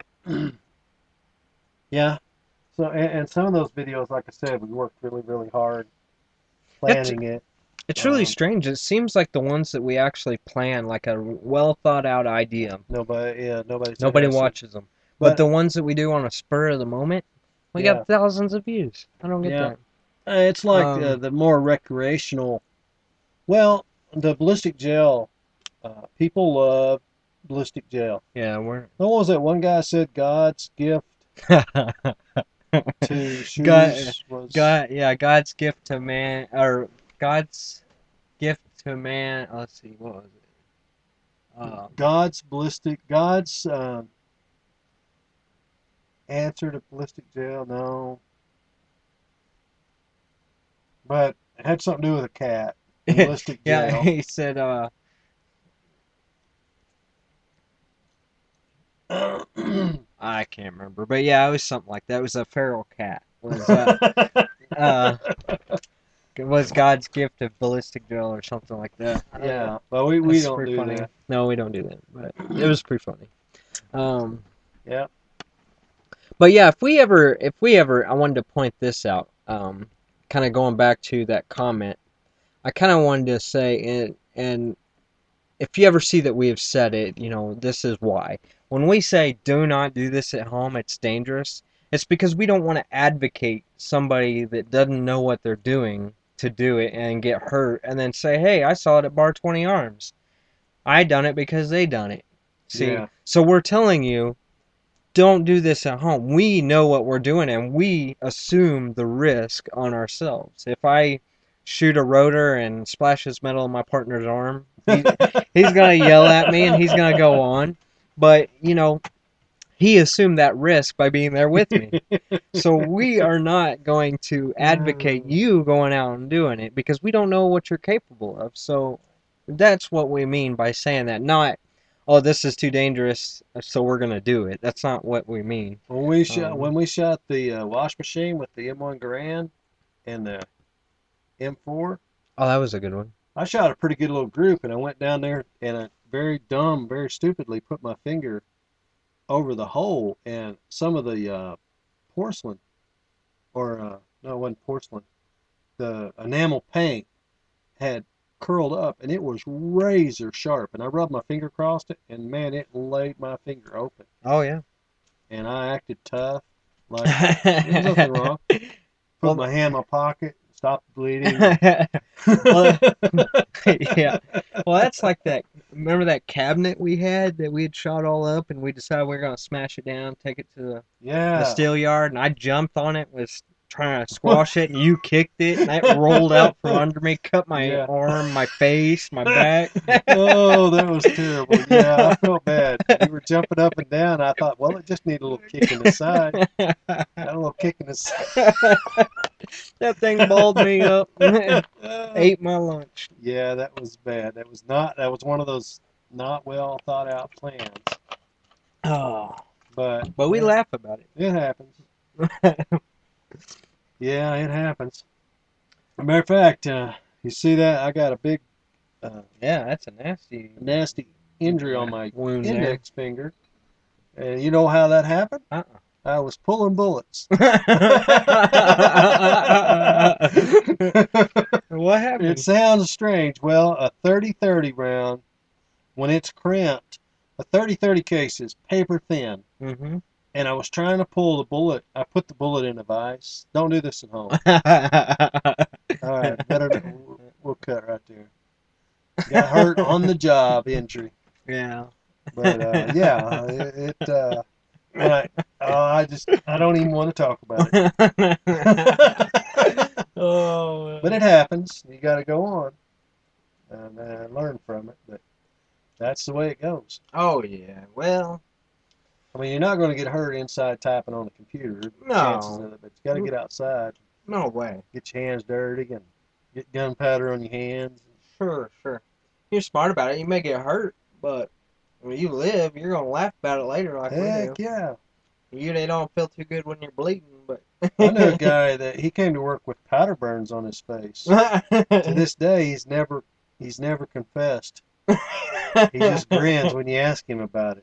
yeah. So and, and some of those videos, like I said, we worked really, really hard planning it. it's really Um, strange. It seems like the ones that we actually plan, like a well thought out idea, Nobody, yeah, nobody. nobody suggested. watches them. But, But the ones that we do on a spur of the moment, we Yeah. got thousands of views. I don't get Yeah. that. uh, it's like Um, uh, the more recreational. Well, the ballistic gel, uh, people love ballistic gel. Yeah, we're What was that one guy said? God's gift to shoes God, was God, yeah, God's gift to man, or God's gift to man. oh, Let's see, what was it? Um, God's ballistic. God's um, answer to ballistic gel. No, but it had something to do with a cat. Ballistic yeah, gel. he said, uh, I can't remember, but yeah, it was something like that. It was a feral cat. Was uh, uh, was God's gift of ballistic gel or something like that. I don't know. yeah, but we, we That's don't pretty do funny. that. No, we don't do that, but it was pretty funny. Um, Yeah. But yeah, if we ever, if we ever, I wanted to point this out. Um, kind of going back to that comment, I kind of wanted to say, and and if you ever see that we have said it, you know, this is why. When we say do not do this at home, it's dangerous, it's because we don't want to advocate somebody that doesn't know what they're doing to do it and get hurt and then say, hey, I saw it at Bar twenty Arms. I done it because they done it. See, Yeah. so we're telling you, don't do this at home. We know what we're doing and we assume the risk on ourselves. If I shoot a rotor and splashes metal in my partner's arm, he, he's going to yell at me and he's going to go on. But, you know, he assumed that risk by being there with me. So we are not going to advocate you going out and doing it because we don't know what you're capable of. So that's what we mean by saying that. Not, oh, this is too dangerous, so we're gonna do it. That's not what we mean. When we shot Um, when we shot the uh, wash machine with the M one Garand and the M four, oh, that was a good one. I shot a pretty good little group, and I went down there and I very dumb, very stupidly put my finger over the hole, and some of the uh, porcelain, or uh, no, it wasn't porcelain, the enamel paint had curled up, and it was razor sharp. And I rubbed my finger across it, and man, it laid my finger open. Oh yeah. And I acted tough, like there's nothing wrong. Put Well, my hand in my pocket, stopped the bleeding. well, yeah. Well, that's like that. Remember that cabinet we had that we had shot all up, and we decided we were gonna smash it down, take it to the, the Yeah. steel yard, and I jumped on it, was trying to squash it, and you kicked it, and it rolled out from under me, cut my Yeah. arm, my face, my back. Oh, that was terrible. Yeah, I felt bad. You were jumping up and down. I thought, well, it just needed a little kick in the side. Got a little kick in the side. That thing balled me up, ate my lunch. Yeah, that was bad. That was not. That was one of those not well thought out plans. Oh, But but we yeah, laugh about it happens. Yeah, it happens. As a matter of fact, uh, you see that I got a big, uh, Yeah, that's a nasty nasty injury on my wound there. index finger, and you know how that happened? Uh-uh. I was pulling bullets. What happened? It sounds strange. Well, a thirty thirty round, when it's crimped, a thirty thirty case is paper thin. Mm-hmm. And I was trying to pull the bullet. I put the bullet in a vise. Don't do this at home. All right, better we'll, we'll cut right there. Got hurt on the job injury. Yeah. But uh, yeah, it, it uh, when I uh, I just I don't even want to talk about it. Oh. But it happens. You got to go on and uh, learn from it. But that's the way it goes. Oh yeah. Well. I mean, you're not going to get hurt inside typing on a computer. No. Chances of it, but you got to get outside, No way. get your hands dirty, and get gunpowder on your hands. Sure, sure. You're smart about it. You may get hurt, but when you live, you're gonna laugh about it later, like Heck we do. yeah! You they don't feel too good when you're bleeding, but I know a guy that he came to work with powder burns on his face. To this day, he's never he's never confessed. He just grins when you ask him about it.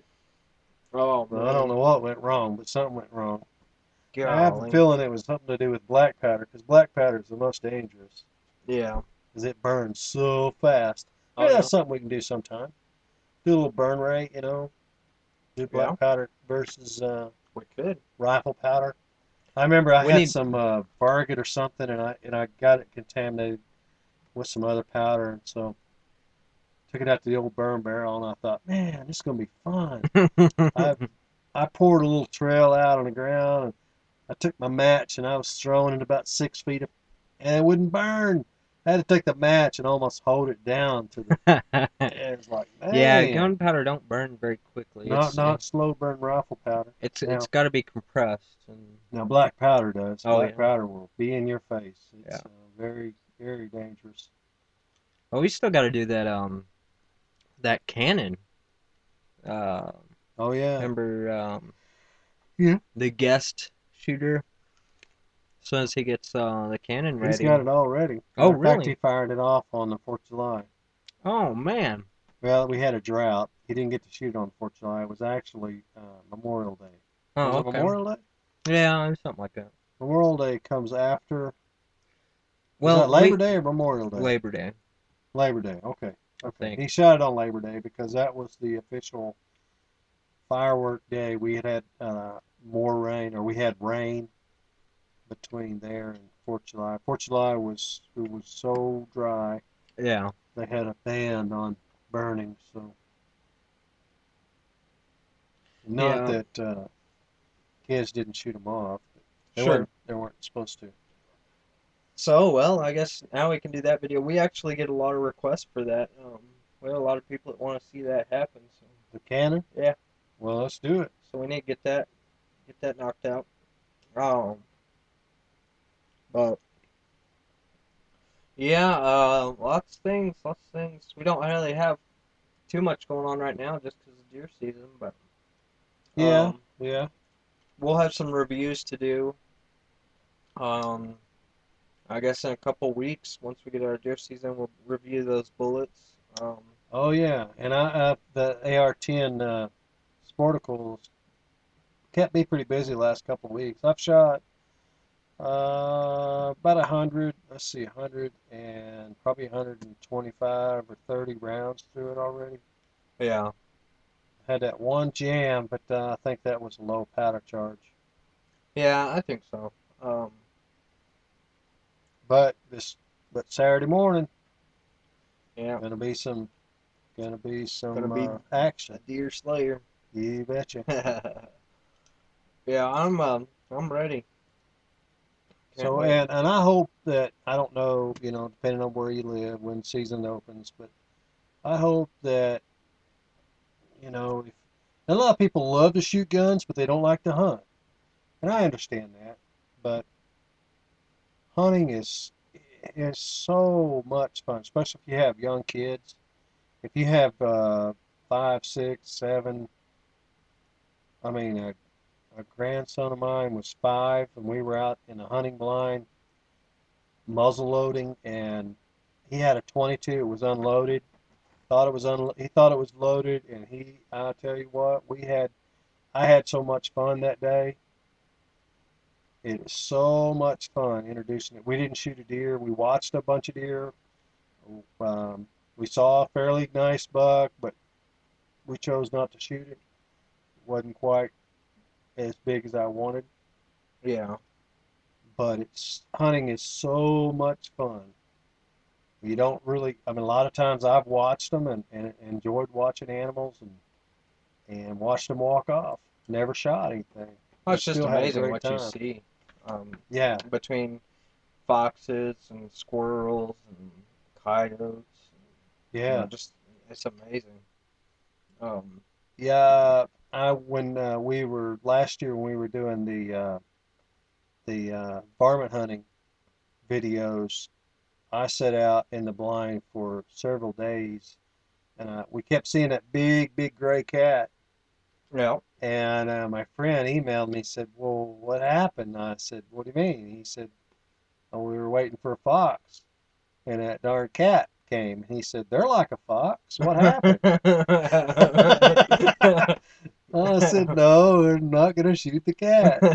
Oh Well, man. I don't know what went wrong, but something went wrong. I have a Golly. feeling it was something to do with black powder, because black powder is the most dangerous, Yeah. because it burns so fast. Oh, Maybe yeah. that's something we can do sometime. Do a little burn rate, you know. Do black Yeah. powder versus uh, We could. rifle powder. I remember I We had need- some uh, Varget or something, and I and I got it contaminated with some other powder, and so took it out to the old burn barrel, and I thought, man, this is gonna be fun. I I poured a little trail out on the ground, and I took my match, and I was throwing it about six feet, up, and it wouldn't burn. I had to take the match and almost hold it down to the. It was like, man, Yeah, gunpowder don't burn very quickly. not it's, not slow burn rifle powder. It's now- it's got to be compressed. And Now black powder does. Oh, black yeah. powder will be in your face. It's Yeah. uh, very very dangerous. well, we still got to do that um that cannon. Uh, Oh yeah. remember um Yeah. the guest shooter. As soon as he gets uh the cannon ready. He's got it all ready. Oh, In fact, really? he fired it off on the Fourth of July. Oh man. Well, we had a drought. He didn't get to shoot on the Fourth of July. It was actually uh, Memorial Day. Oh, was it okay. Memorial Day? Yeah, something like that. Memorial Day comes after. Well, was that Labor we- Day or Memorial Day? Labor Day. Labor Day. Okay. I Okay. think. He shot it on Labor Day because that was the official firework day. We had had uh, more rain, or we had rain between there and Fourth of July. Fourth of July was it was so dry. Yeah. They had a ban on burning, so not Yeah. that uh, kids didn't shoot them off. They Sure. weren't they weren't supposed to. So, well, I guess now we can do that video. We actually get a lot of requests for that. Um, we have a lot of people that want to see that happen. So, The cannon? yeah. Well, let's do it. So we need to get that get that knocked out. Um, but yeah, uh, lots of things, lots of things. We don't really have too much going on right now just because of deer season, but Yeah, um, yeah. we'll have some reviews to do. Um, I guess in a couple weeks, once we get our deer season, we'll review those bullets. Um, Oh yeah, and I uh, the A R ten uh, Sporticles kept me pretty busy the last couple of weeks. I've shot uh, about a hundred. Let's see, a hundred and probably a hundred and twenty-five or thirty rounds through it already. yeah, Had that one jam, but uh, I think that was a low powder charge. yeah, I think so. Um, But this, but Saturday morning, yeah, gonna be some, gonna be gonna some be uh, a action. deer slayer. You betcha. Yeah, I'm um, I'm ready. Can't So wait. and and I hope that I don't know, you know, depending on where you live when season opens, but I hope that you know, if, a lot of people love to shoot guns, but they don't like to hunt, and I understand that. But hunting is is so much fun, especially if you have young kids. If you have uh, five, six, seven, I mean, a, a grandson of mine was five, and we were out in a hunting blind, muzzle loading, and he had a twenty-two. It was unloaded. Thought it was unlo- He thought it was loaded, and he. I tell you what, we had. I had so much fun that day. It is so much fun introducing it. We didn't shoot a deer. We watched a bunch of deer. Um, we saw a fairly nice buck, but we chose not to shoot it. It wasn't quite as big as I wanted, Yeah, but it's hunting is so much fun. You don't really, I mean, a lot of times I've watched them and, and enjoyed watching animals and, and watched them walk off. Never shot anything, well, but it's just still had a amazing great what you time. see. Um, Yeah, between foxes and squirrels and coyotes. You know, yeah, just it's amazing. Um, yeah. I when uh, we were last year when we were doing the uh, the uh, varmint hunting videos, I set out in the blind for several days, and uh, we kept seeing that big, big gray cat. yeah. And uh, my friend emailed me, said, "Well, what happened?" I said, "What do you mean?" He said, "Oh, we were waiting for a fox, and that darn cat came." He said, "They're like a fox. What happened?" I said, "No, we're not going to shoot the cat."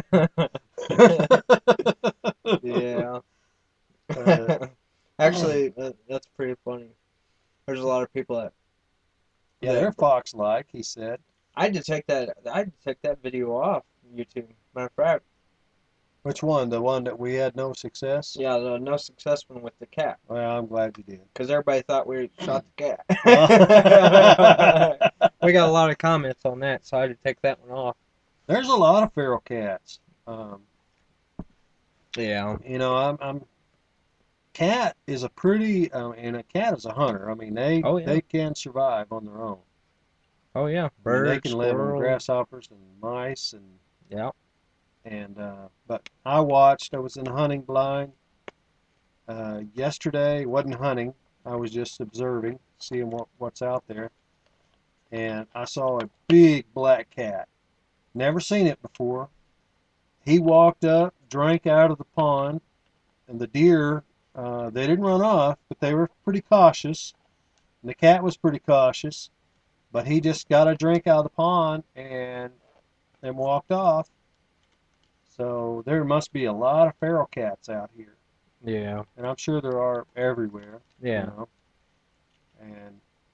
Yeah. uh, Actually, that, that's pretty funny. There's a lot of people that yeah, that they're fox-like, he said. I had to take that I had to take that video off YouTube. Matter of fact, Which one? The one that we had no success? yeah, the no success one with the cat. Well, I'm glad you did. Because everybody thought we shot the cat. Uh, We got a lot of comments on that, so I had to take that one off. There's a lot of feral cats. Um, Yeah. you know, I'm, I'm cat is a pretty, uh, and a cat is a hunter. I mean, they Oh yeah. they can survive on their own. Oh yeah. I mean, they Birds, can live on squirrels. grasshoppers and mice and Yeah. and uh, but I watched. I was in a hunting blind uh, yesterday. Wasn't hunting. I was just observing, seeing what what's out there, and I saw a big black cat. Never seen it before. He walked up, drank out of the pond, and the deer, uh, they didn't run off, but they were pretty cautious. And the cat was pretty cautious, but he just got a drink out of the pond and and walked off. So there must be a lot of feral cats out here, Yeah. and I'm sure there are everywhere, you Yeah. know. And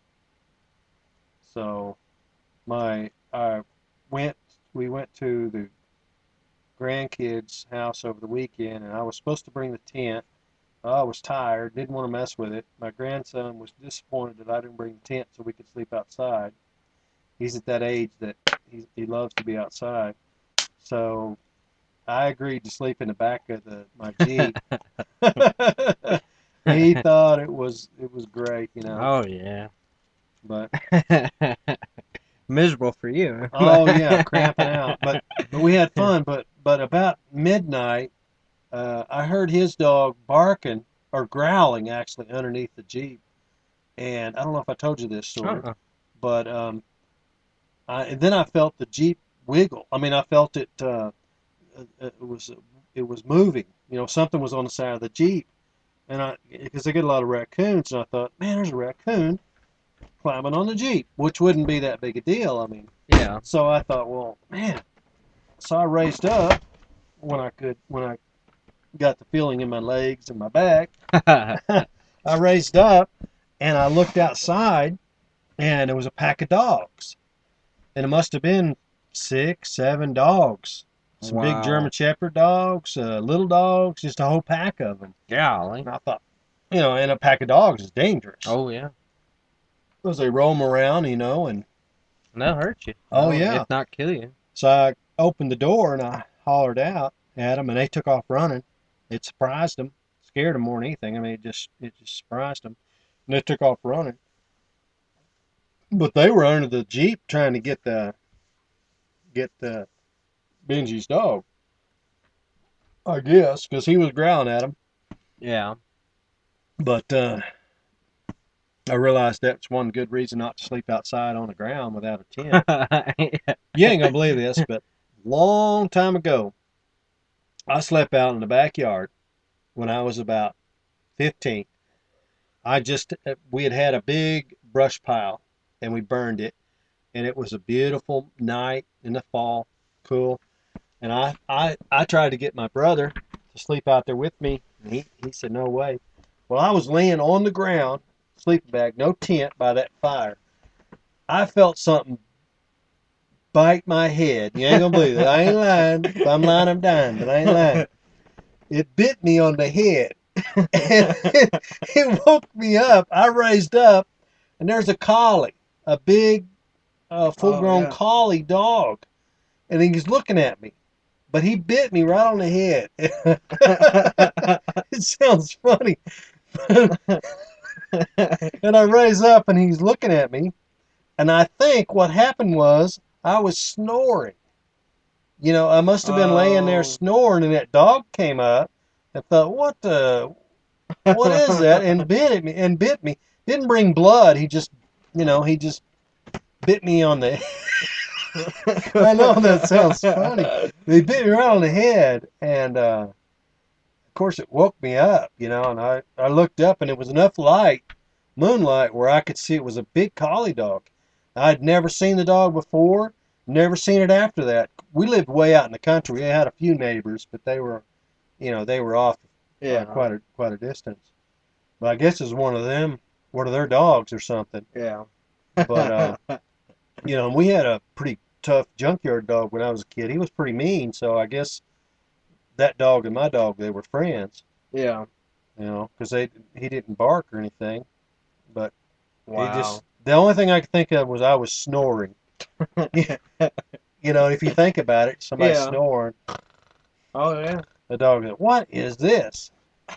So my I went we went to the grandkids' house over the weekend, and I was supposed to bring the tent. I was tired, didn't want to mess with it. My grandson was disappointed that I didn't bring the tent so we could sleep outside. He's at that age that he, he loves to be outside. So I agreed to sleep in the back of the my Jeep. He thought it was it was great, you know. Oh yeah. But Miserable for you. oh yeah, cramping out. But but we had fun. But but about midnight, uh, I heard his dog barking or growling actually underneath the Jeep. And I don't know if I told you this story, Uh-uh. but um, I, and then I felt the Jeep wiggle. I mean, I felt it. Uh, it was it was moving. You know, something was on the side of the Jeep, and I because I get a lot of raccoons, and I thought, man, there's a raccoon climbing on the Jeep, which wouldn't be that big a deal. I mean, Yeah. so I thought, well, man. So I raised up when I could when I got the feeling in my legs and my back. I raised up and I looked outside, and there was a pack of dogs, and it must have been six, seven dogs. Some big German Wow. Shepherd dogs, uh, little dogs, just a whole pack of them. Golly. And I thought, you know, and a pack of dogs is dangerous Oh yeah. because they roam around, you know. And And they'll hurt you. oh Oh, yeah, if not kill you. so I opened the door and I hollered out at them, and they took off running. It surprised them, scared them more than anything. I mean, it just it just surprised them, and they took off running. But they were under the Jeep trying to get the get the Benji's dog, I guess, because he was growling at them. Yeah. But uh, I realized that's one good reason not to sleep outside on the ground without a tent. You ain't gonna believe this, but long time ago, I slept out in the backyard when I was about fifteen. I just we had had a big brush pile and we burned it, and it was a beautiful night in the fall, cool. And I I I tried to get my brother to sleep out there with me, and he he said no way. Well, I was laying on the ground, sleeping bag, no tent, by that fire. I felt something bite my head. You ain't gonna believe it. I ain't lying. If I'm lying, I'm dying, but I ain't lying. It bit me on the head. And it, it woke me up. I raised up, and there's a collie, a big, uh, full-grown yeah. collie dog, and he's looking at me. But he bit me right on the head. It sounds funny. And I raise up, and he's looking at me, and I think what happened was I was snoring. You know, I must have been laying there Oh. snoring, and that dog came up and thought, "What the? What is that?" And bit at me and bit me. Didn't bring blood. He just, you know, he just bit me on the. I know that sounds funny. He bit me right on the head, and uh, of course it woke me up. You know, and I I looked up, and it was enough light, moonlight, where I could see it was a big collie dog. I'd never seen the dog before. Never seen it after that. We lived way out in the country. We had a few neighbors, but they were, you know, they were off uh, Yeah. quite a quite a distance. But I guess it was one of them, one of their dogs or something. Yeah. But uh, you know, we had a pretty tough junkyard dog when I was a kid. He was pretty mean, so I guess that dog and my dog, they were friends. Yeah. You know, because they he didn't bark or anything, but he Wow. just the only thing I could think of was I was snoring. You know, if you think about it, somebody Yeah. snoring, Oh yeah. the dog goes, "What is this?"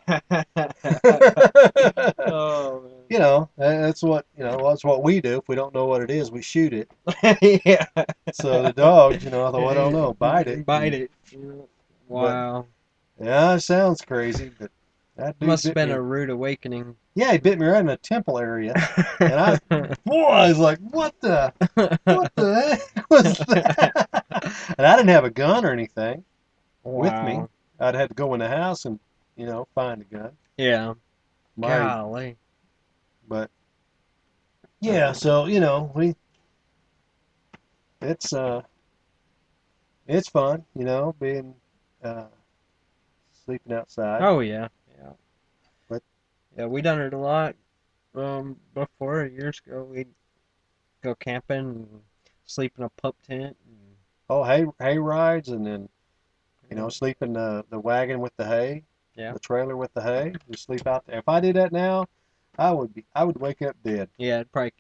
Oh You know, that's what you know. That's what we do. If we don't know what it is, we shoot it. man. Yeah. So the dogs, you know, I thought, well, I don't know, bite it. Bite it. But Wow. yeah, it sounds crazy, but that dude Must have bit been me. a rude awakening. Yeah, he bit me right in the temple area, and I, boy, I was like, "What the, what the heck was that?" And I didn't have a gun or anything with me. Wow. I'd had to go in the house and, you know, find a gun. Yeah. My, Golly. but yeah, so you know, we, it's uh, it's fun, you know, being uh, sleeping outside. Oh yeah. Yeah. But Yeah, we done it a lot. Um, before years ago, we'd go camping and sleep in a pup tent. And, Oh, hay hay rides, and then you yeah, know sleep in the the wagon with the hay, yeah, the trailer with the hay. Just sleep out there. If I did that now, I would be I would wake up dead. yeah, it'd probably.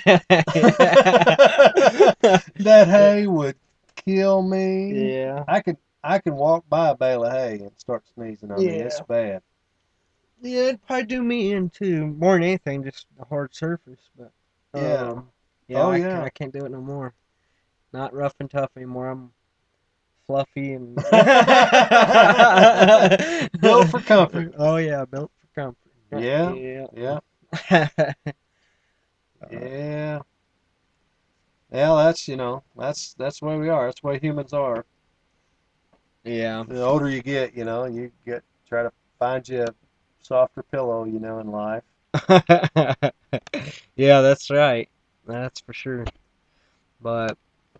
That hay would kill me. Yeah, I could I can walk by a bale of hay and start sneezing on me. It's yeah, bad. yeah. It'd probably do me in too. More than anything, just a hard surface. But Yeah. um, yeah, Oh I can't. yeah. I can't do it no more. Not rough and tough anymore. I'm fluffy and. Built for comfort. Oh yeah, built for comfort. Yeah. Yeah. Yeah. Uh, Yeah. Well, that's you know that's that's the way we are. That's the way humans are. yeah. The older you get, you know, you get try to find you a softer pillow, you know, in life. Yeah, that's right. That's for sure. But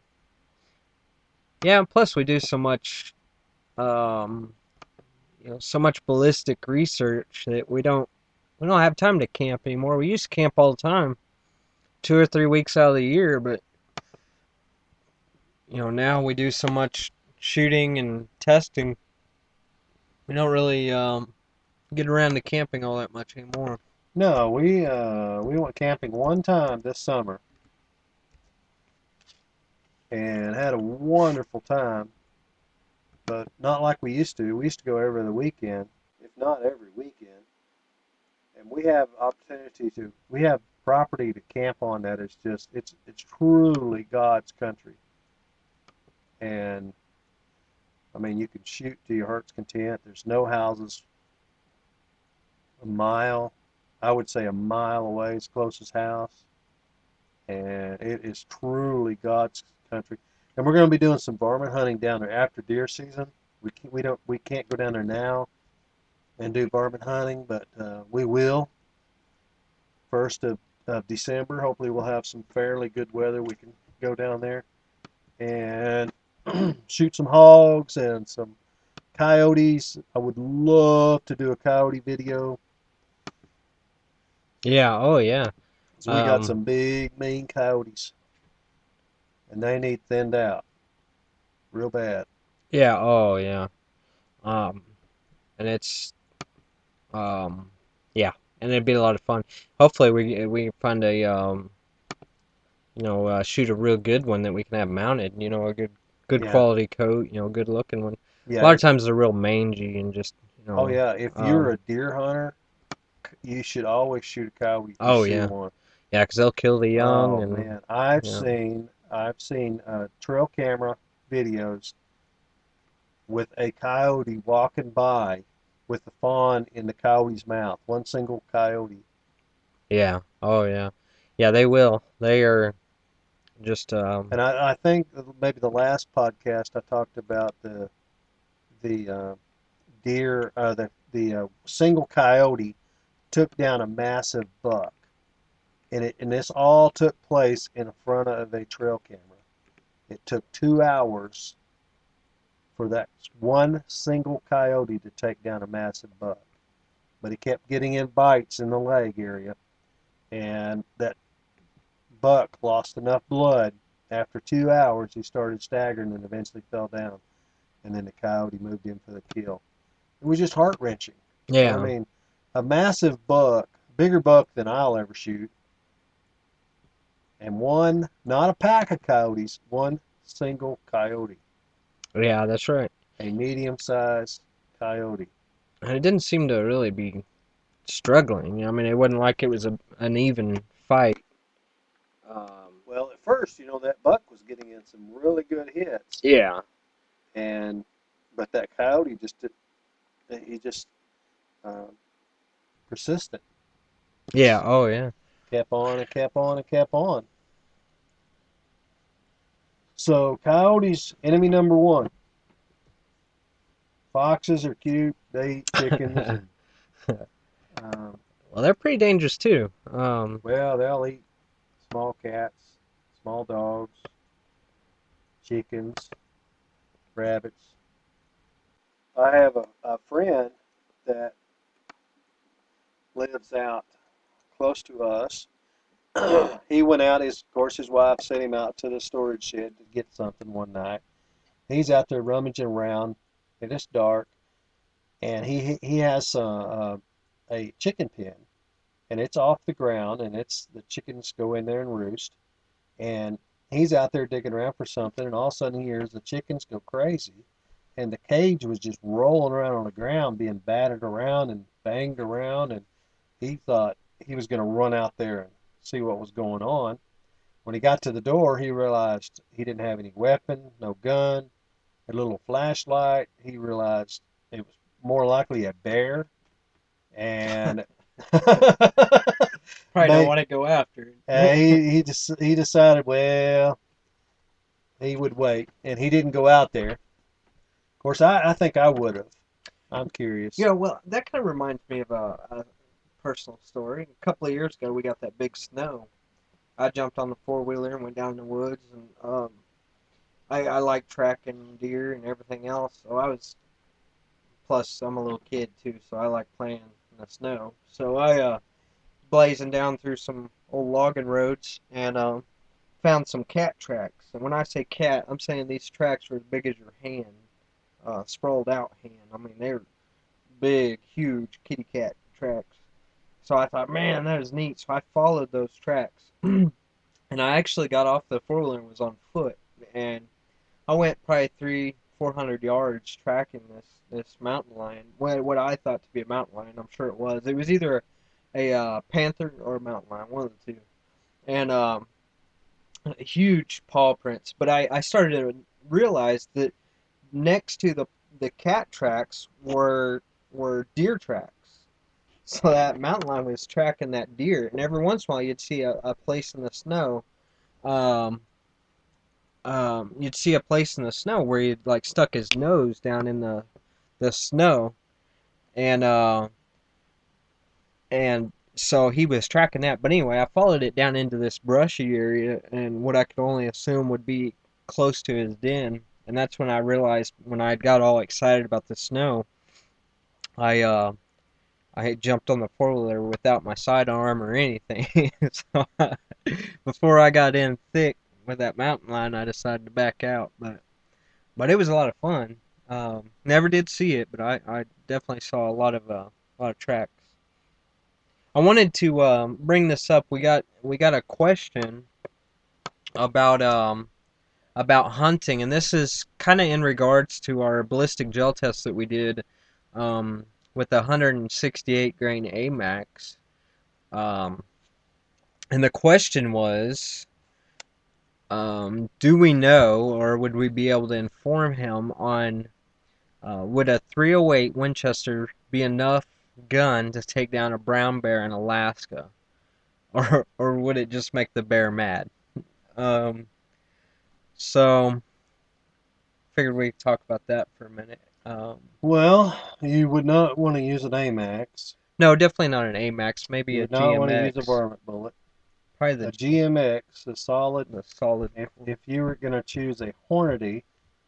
yeah, plus we do so much um you know, so much ballistic research that we don't we don't have time to camp anymore. We used to camp all the time, two or three weeks out of the year, but you know, now we do so much shooting and testing, we don't really um get around to camping all that much anymore. No, we uh we went camping one time this summer and had a wonderful time, but not like we used to. We used to go every other weekend, if not every weekend. And we have opportunity to we have property to camp on that is just it's it's truly God's country. And I mean, you can shoot to your heart's content. There's no houses a mile, I would say a mile away is closest house, and it is truly God's country. And we're going to be doing some varmint hunting down there after deer season. We can't, we don't we can't go down there now and do varmint hunting, but uh, we will. First of, of December, hopefully we'll have some fairly good weather. We can go down there and shoot some hogs and some coyotes. I would love to do a coyote video. Yeah, oh yeah. So we got Um some big, mean coyotes, and they need thinned out real bad. yeah, oh yeah. Um and it's um yeah, and it'd be a lot of fun. Hopefully we we can find a um you know, uh, shoot a real good one that we can have mounted, you know, a good good Yeah, quality coat, you know, good looking one. A lot yeah. of times they're real mangy and just, you Oh, know, yeah. If you're um a deer hunter, you should always shoot a coyote if you oh see yeah. one. Yeah, 'cause they'll kill the young Oh and man, I've yeah. seen I've seen uh, trail camera videos with a coyote walking by with the fawn in the coyote's mouth. One single coyote. Yeah. Oh yeah. Yeah, they will. They are just um And I, I think maybe the last podcast I talked about the the uh, deer, uh, the the uh, single coyote took down a massive buck, and it and this all took place in front of a trail camera. It took two hours for that one single coyote to take down a massive buck, but he kept getting in bites in the leg area, and that buck lost enough blood. After two hours, he started staggering and eventually fell down, and then the coyote moved in for the kill. It was just heart wrenching. I yeah. mean, a massive buck, bigger buck than I'll ever shoot, and one, not a pack of coyotes, one single coyote, Yeah, that's right. a medium-sized coyote. And it didn't seem to really be struggling. You know, I mean, it wasn't like it was a an even fight. Um, Well, at first, you know, that buck was getting in some really good hits, yeah. and but that coyote just did, he just um, persistent, Yeah, just oh yeah. kept on and kept on and kept on. So coyotes, enemy number one. Foxes are cute. They eat chickens and um, Well, they're pretty dangerous too. Um, well, they'll eat small cats, small dogs, chickens, rabbits. I have a, a friend that lives out close to us, he went out. His, of course, his wife sent him out to the storage shed to get something one night. He's out there rummaging around, and it's dark, and he he has uh, uh, a chicken pen, and it's off the ground, and it's the chickens go in there and roost, and he's out there digging around for something, and all of a sudden he hears the chickens go crazy, and the cage was just rolling around on the ground, being battered around and banged around, and he thought he was going to run out there and see what was going on. When he got to the door, he realized he didn't have any weapon, no gun, a little flashlight. He realized it was more likely a bear, and Probably don't They, want to go after uh, it. he he just he decided, well, he would wait, and he didn't go out there. Of course, I, I think I would have. I'm curious. Yeah, well, that kind of reminds me of a, a personal story. A couple of years ago, we got that big snow. I jumped on the four wheeler and went down in the woods, and um, I, I like tracking deer and everything else. So I was, plus I'm a little kid too, so I like playing in the snow. So I uh, blazing down through some old logging roads and um, found some cat tracks. And when I say cat, I'm saying these tracks were as big as your hand, uh, sprawled out hand. I mean, they're big, huge kitty cat tracks. So I thought, man, that is neat. So I followed those tracks. And I actually got off the four wheeler and was on foot. And I went probably three, four hundred yards tracking this this mountain lion. What what I thought to be a mountain lion, I'm sure it was. It was either a uh, panther or a mountain lion, one of the two. And um, huge paw prints. But I, I started to realize that next to the the cat tracks were were deer tracks. So that mountain lion was tracking that deer, and every once in a while you'd see a, a place in the snow. Um, um, you'd see a place in the snow where he'd like stuck his nose down in the the snow, and uh, and so he was tracking that. But anyway, I followed it down into this brushy area, and what I could only assume would be close to his den. And that's when I realized, when I got all excited about the snow, I uh, I had jumped on the four wheeler without my sidearm or anything. So I, before I got in thick with that mountain lion, I decided to back out. But but it was a lot of fun. Um, never did see it, but I, I definitely saw a lot of uh, a lot of tracks. I wanted to um, bring this up. We got we got a question about um about hunting, and this is kind of in regards to our ballistic gel test that we did um, with the one hundred sixty-eight grain A MAX. Um, and the question was, um, do we know, or would we be able to inform him on, uh, would a three oh eight Winchester be enough gun to take down a brown bear in Alaska, or or would it just make the bear mad? Um, so figured we'd talk about that for a minute. Um, Well, you would not want to use an A MAX. no, definitely not an A MAX. You Maybe a would not want to use a G M X. varmint bullet. Probably A the G M X, a solid. the solid. If if you were going to choose a Hornady,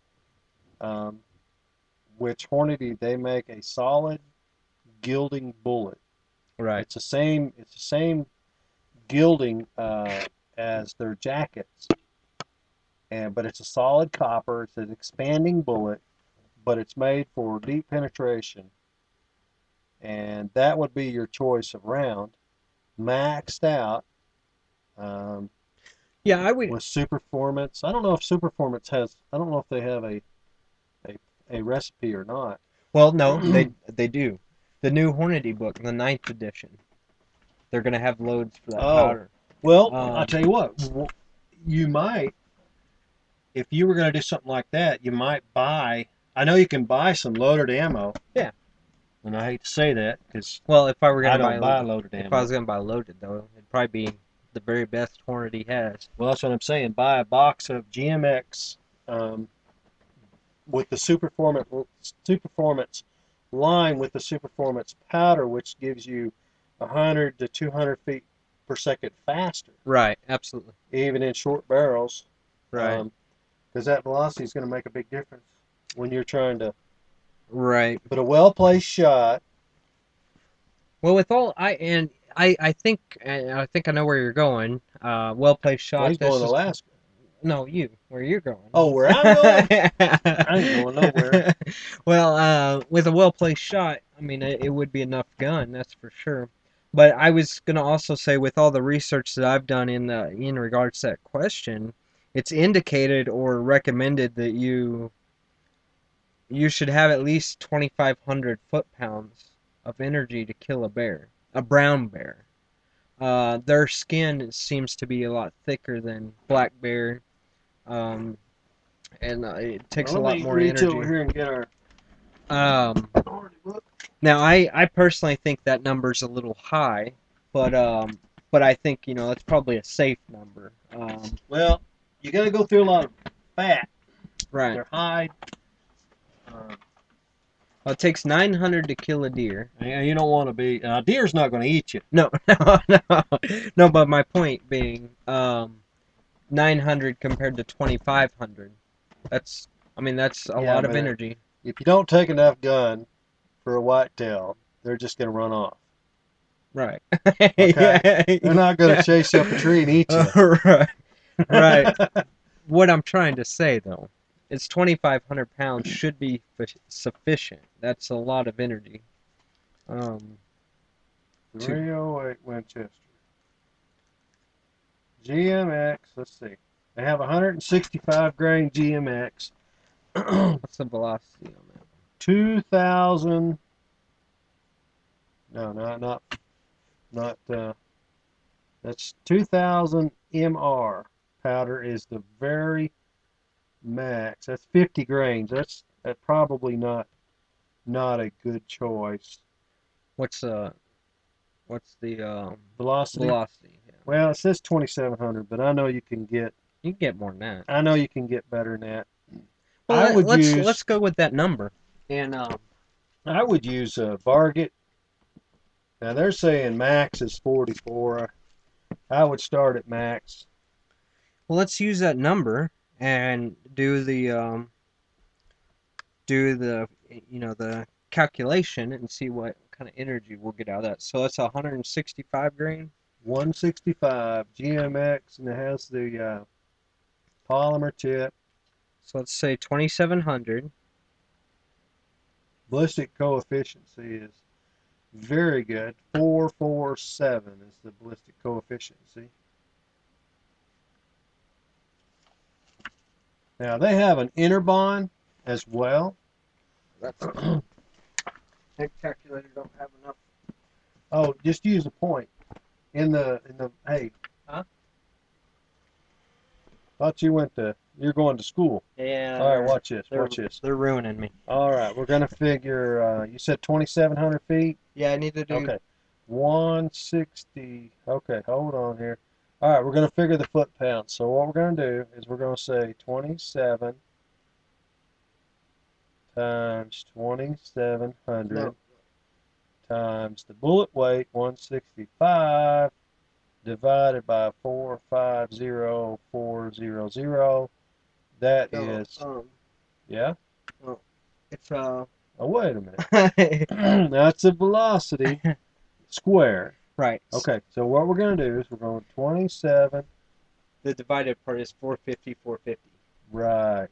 um, which Hornady they make a solid gilding bullet. Right. It's the same. It's the same gilding uh, as their jackets, and but it's a solid copper. It's an expanding bullet, but it's made for deep penetration, and that would be your choice of round, maxed out. Um, Yeah, I would. with Superformance. I don't know if Superformance has. I don't know if they have a a, a recipe or not. Well, no, they they do. The new Hornady book, the ninth edition. They're gonna have loads for that Oh, powder. well, Um, I'll tell you what. w- You might, if you were going to do something like that, you might buy. I know you can buy some loaded ammo. Yeah. And I hate to say that because Well, if I were I gonna don't buy, buy loaded if ammo. I was gonna buy loaded though, it'd probably be the very best Hornady has. Well, that's what I'm saying. Buy a box of G M X um, with the Superformance Superformance line with the Superformance powder, which gives you one hundred to two hundred feet per second faster, Right. Absolutely. even in short barrels. Right. Because that velocity is going to make a big difference when you're trying to. Right. But a well placed shot. Well, with all I and I I think I think I know where you're going. Uh, well placed Well, shot. he's going This to is Alaska. no you where you're Oh, going. where I'm going? I ain't going nowhere. Well, uh, with a well placed shot, I mean it, it would be enough gun, that's for sure. But I was gonna also say, with all the research that I've done in the in regards to that question, it's indicated or recommended that you you should have at least twenty-five hundred foot pounds of energy to kill a bear, a brown bear. Uh, their skin seems to be a lot thicker than black bear, um, and uh, it takes Well, a let lot me more reach over energy. here and get our Um, authority book. Now, I, I personally think that number's a little high, but um, but I think you know that's probably a safe number. Um, Well, you got to go through a lot of fat. right. Their hide. Uh, Well, it takes nine hundred to kill a deer. and you don't want to be. A uh, deer's not going to eat you. No, no, no, no. But my point being, um, nine hundred compared to twenty-five hundred. That's, I mean, that's a Yeah, lot of but energy. if you don't take enough gun for a whitetail, they're just going to run off. Right. Okay. Yeah. They're not going to chase you up a tree and eat you. Uh, right. Right. What I'm trying to say, though, is twenty-five hundred pounds should be f- sufficient. That's a lot of energy. Um, to, three oh eight Winchester. G M X, let's see. They have one hundred sixty-five grain G M X. what's the velocity on that? two thousand. No, not not not. Uh, that's two thousand M R powder is the very max. That's fifty grains. That's that probably not not a good choice. What's uh, what's the um, Velocity. velocity? Yeah. Well, it says twenty-seven hundred, but I know you can get. You can get more than that. I know you can get better than that. Well, I let, would let's use. let's go with that number. And um, I would use a Varget. Now they're saying max is forty-four. I would start at max. well, let's use that number and do the um, do the you know the calculation and see what kind of energy we'll get out of that. So that's one hundred sixty-five grain. one sixty-five G M X, and it has the uh, polymer tip. So let's say twenty-seven hundred. Ballistic coefficient is very good. four forty-seven is the ballistic coefficient. Now they have an inner bond as well. That's that calculator don't have enough. Oh, just use a point in the in the hey. Huh? Thought you went to. You're going to school. Yeah. All right, watch this. They're, Watch this. they're ruining me. All right, we're gonna figure. Uh, you said twenty-seven hundred feet. Yeah, I need to do. Okay, one sixty. Okay, hold on here. All right, we're gonna figure the foot pounds. So what we're gonna do is we're gonna say twenty-seven times twenty-seven hundred No. times the bullet weight one sixty-five divided by four five zero four zero zero. That No, is um, yeah. it's uh. Oh wait a minute. That's the velocity square. right. Okay, so what we're going to do is we're going twenty-seven. The divided part is four fifty, four fifty. Right.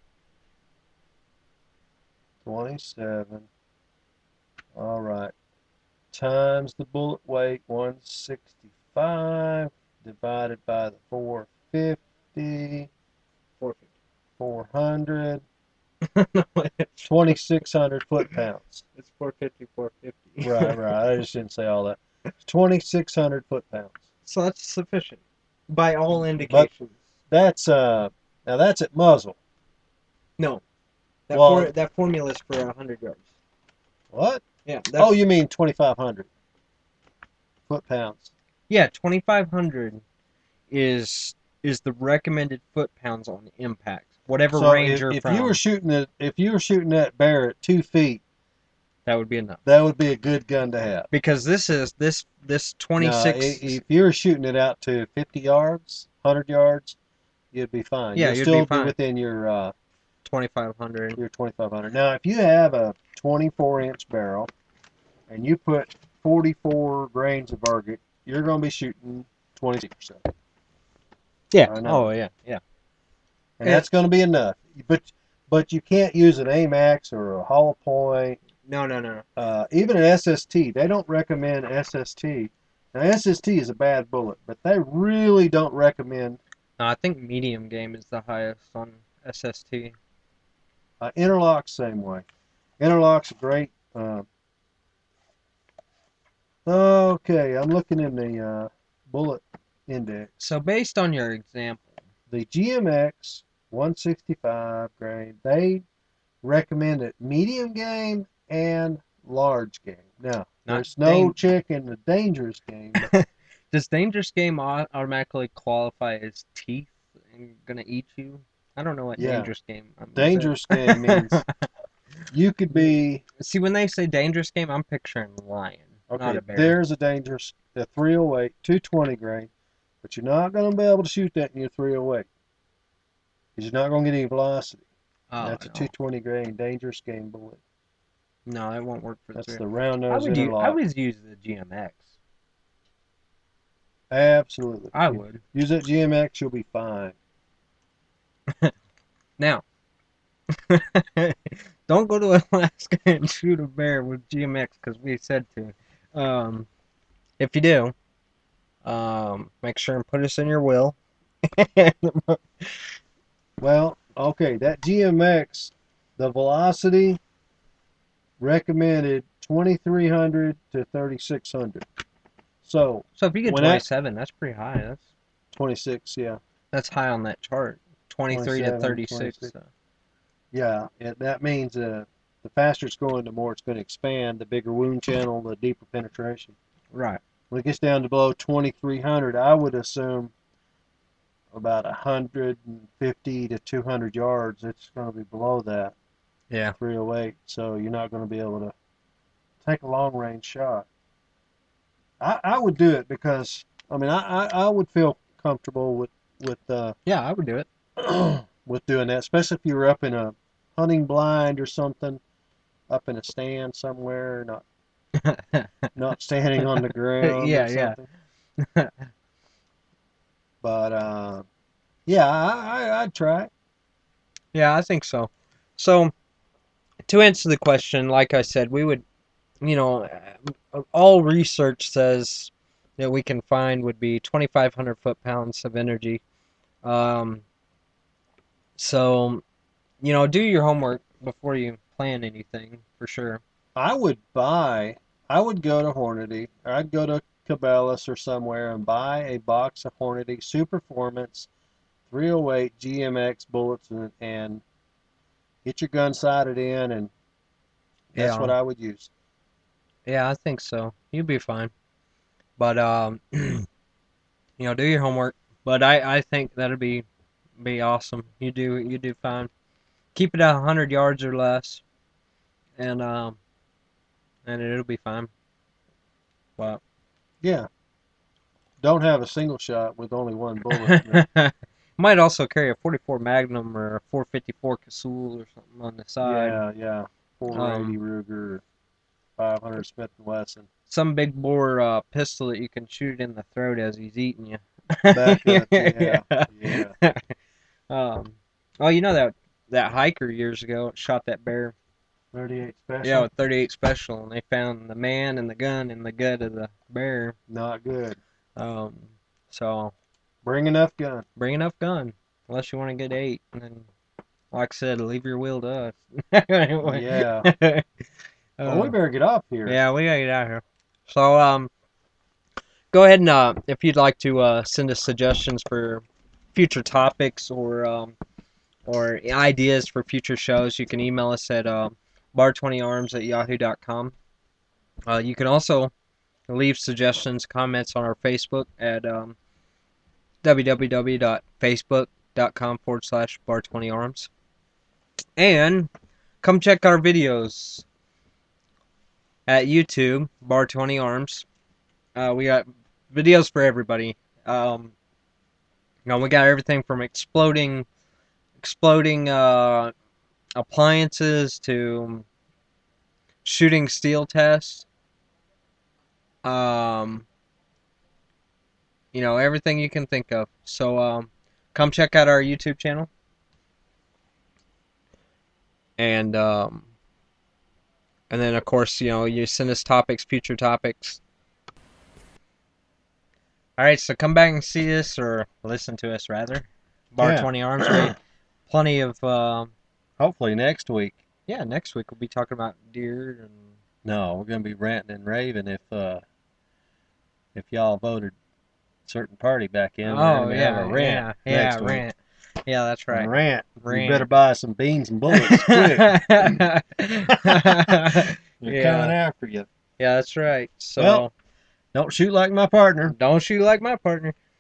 twenty-seven. All right. Times the bullet weight, one sixty-five, divided by the four fifty, four fifty. four hundred, No, it's twenty-six hundred foot pounds. it's four fifty, four fifty. Right, right. I just didn't say all that. twenty-six hundred foot pounds. So that's sufficient by all indications. That's uh now that's at muzzle. no, that Well- for, that formula is for a hundred yards. What? Yeah. That's, Oh, you mean twenty-five hundred foot pounds? yeah. Twenty-five hundred is is the recommended foot pounds on impact, whatever So range if, you're if from. you were shooting it, if you were shooting that bear at two feet, that would be enough. that would be a good gun to have. Because this is this this Now, twenty-six. i- if you were shooting it out to fifty yards, one hundred yards, you'd be fine. Yeah, You'll you'd still be fine. within your uh, twenty-five hundred. your twenty-five hundred. Now, if you have a twenty-four inch barrel and you put forty-four grains of Varget you're going to be shooting twenty-six percent. Yeah. I know. Oh yeah. Yeah. And Eh, that's going to be enough. But but you can't use an AMAX or a Hollow Point, no, no, no, no. uh, even an S S T. They don't recommend S S T. Now S S T is a bad bullet, but they really don't recommend No, I think medium game is the highest on S S T. uh, Interlock. Same way. Interlock's great. Uh, okay, I'm looking in the uh, bullet index. So based on your example, The G M X one sixty-five grain, they recommend it medium game and large game. Now, not there's no dang. chick in the dangerous game. Does dangerous game au- automatically qualify as teeth and gonna eat you? I don't know what Yeah, dangerous game means. dangerous game means you could be See, when they say dangerous game, I'm picturing lion, not okay. a bear. There's a dangerous the three oh eight, two twenty grain, but you're not going to be able to shoot that in your three oh eight because you're not going to get any velocity. Oh That's a no, two twenty grain dangerous game bullet. no, that won't work for That's three. the round I nose would use, I interlock. would use the G M X. Absolutely. I You would. use that G M X, you'll be fine. Now, don't go to Alaska and shoot a bear with G M X because we said to. Um, if you do, um, make sure and put us in your will. Well, okay, that G M X, the velocity recommended twenty-three hundred to thirty-six hundred. So So if you get when that twenty-seven, that's pretty high. That's twenty-six, yeah, that's high on that chart. twenty-three to twenty-seven, thirty-six. twenty-six. So. Yeah, it, that means uh, the faster it's going, the more it's going to expand, the bigger wound channel, the deeper penetration. Right. When it gets down to below twenty-three hundred, I would assume about one hundred fifty to two hundred yards, it's going to be below that. Yeah. three oh eight, so you're not going to be able to take a long range shot. I, I would do it because I mean I, I, I would feel comfortable with with uh, Yeah, I would do it. with doing that, especially if you were up in a hunting blind or something, up in a stand somewhere, not not standing on the ground Yeah, or yeah. something. But uh, yeah, I, I I'd try it. Yeah, I think so. So, to answer the question, like I said, we would, you know, uh, all research says that we can find would be twenty-five hundred foot-pounds of energy. Um, so, you know, do your homework before you plan anything, for sure. I would buy. I would go to Hornady, or I'd go to Cabela's or somewhere and buy a box of Hornady Superformance three oh eight G M X bullets and, and get your gun sighted in, and that's Yeah, what I would use. yeah, I think so. You'd be fine. But, um, you know, do your homework. But I, I think that'd be be awesome. You do you do fine. Keep it at one hundred yards or less, and um, and it'll be fine. But Yeah, don't have a single shot with only one bullet. might also carry a forty-four Magnum or a four fifty-four Casull or something on the side. Yeah, yeah, four eighty Um, Ruger, five hundred Smith and Wesson. some big bore uh, pistol that you can shoot in the throat as he's eating you. Back up, yeah, yeah. Um, oh, you know that that hiker years ago shot that bear. thirty-eight special. Yeah, with thirty-eight special, and they found the man and the gun in the gut of the bear. Not good. Um, so Bring enough gun. bring enough gun, unless you want to get eight, and then, like I said, leave your will to us. Anyway. Yeah. Well, we Uh, better get off here. yeah, we gotta get out of here. So, um, go ahead and uh, if you'd like to uh, send us suggestions for future topics or um, or ideas for future shows, you can email us at uh, bar twenty arms at yahoo dot com. Uh, you can also leave suggestions, comments on our Facebook at um, www.facebook.com forward slash bar twenty arms. And come check our videos at YouTube, bar twenty arms. Uh, we got videos for everybody. Um, you know, we got everything from exploding, exploding uh, appliances to shooting steel tests. Um, you know, everything you can think of. So um, come check out our YouTube channel, and um, and then of course, you know, you send us topics, future topics. All right, so come back and see us or listen to us rather. Bar Yeah. twenty Arms, we plenty of. Um, Hopefully next week. yeah, next week we'll be talking about deer and. No, we're going to be ranting and raving if uh, if y'all voted a certain party back in. We're Oh going to yeah, have a rant yeah, next yeah, week. rant. Yeah, that's A right. rant. Rant. You better buy some beans and bullets quick. They're Yeah. coming after you. Yeah, that's right. So Well, don't shoot like my partner. don't shoot like my partner.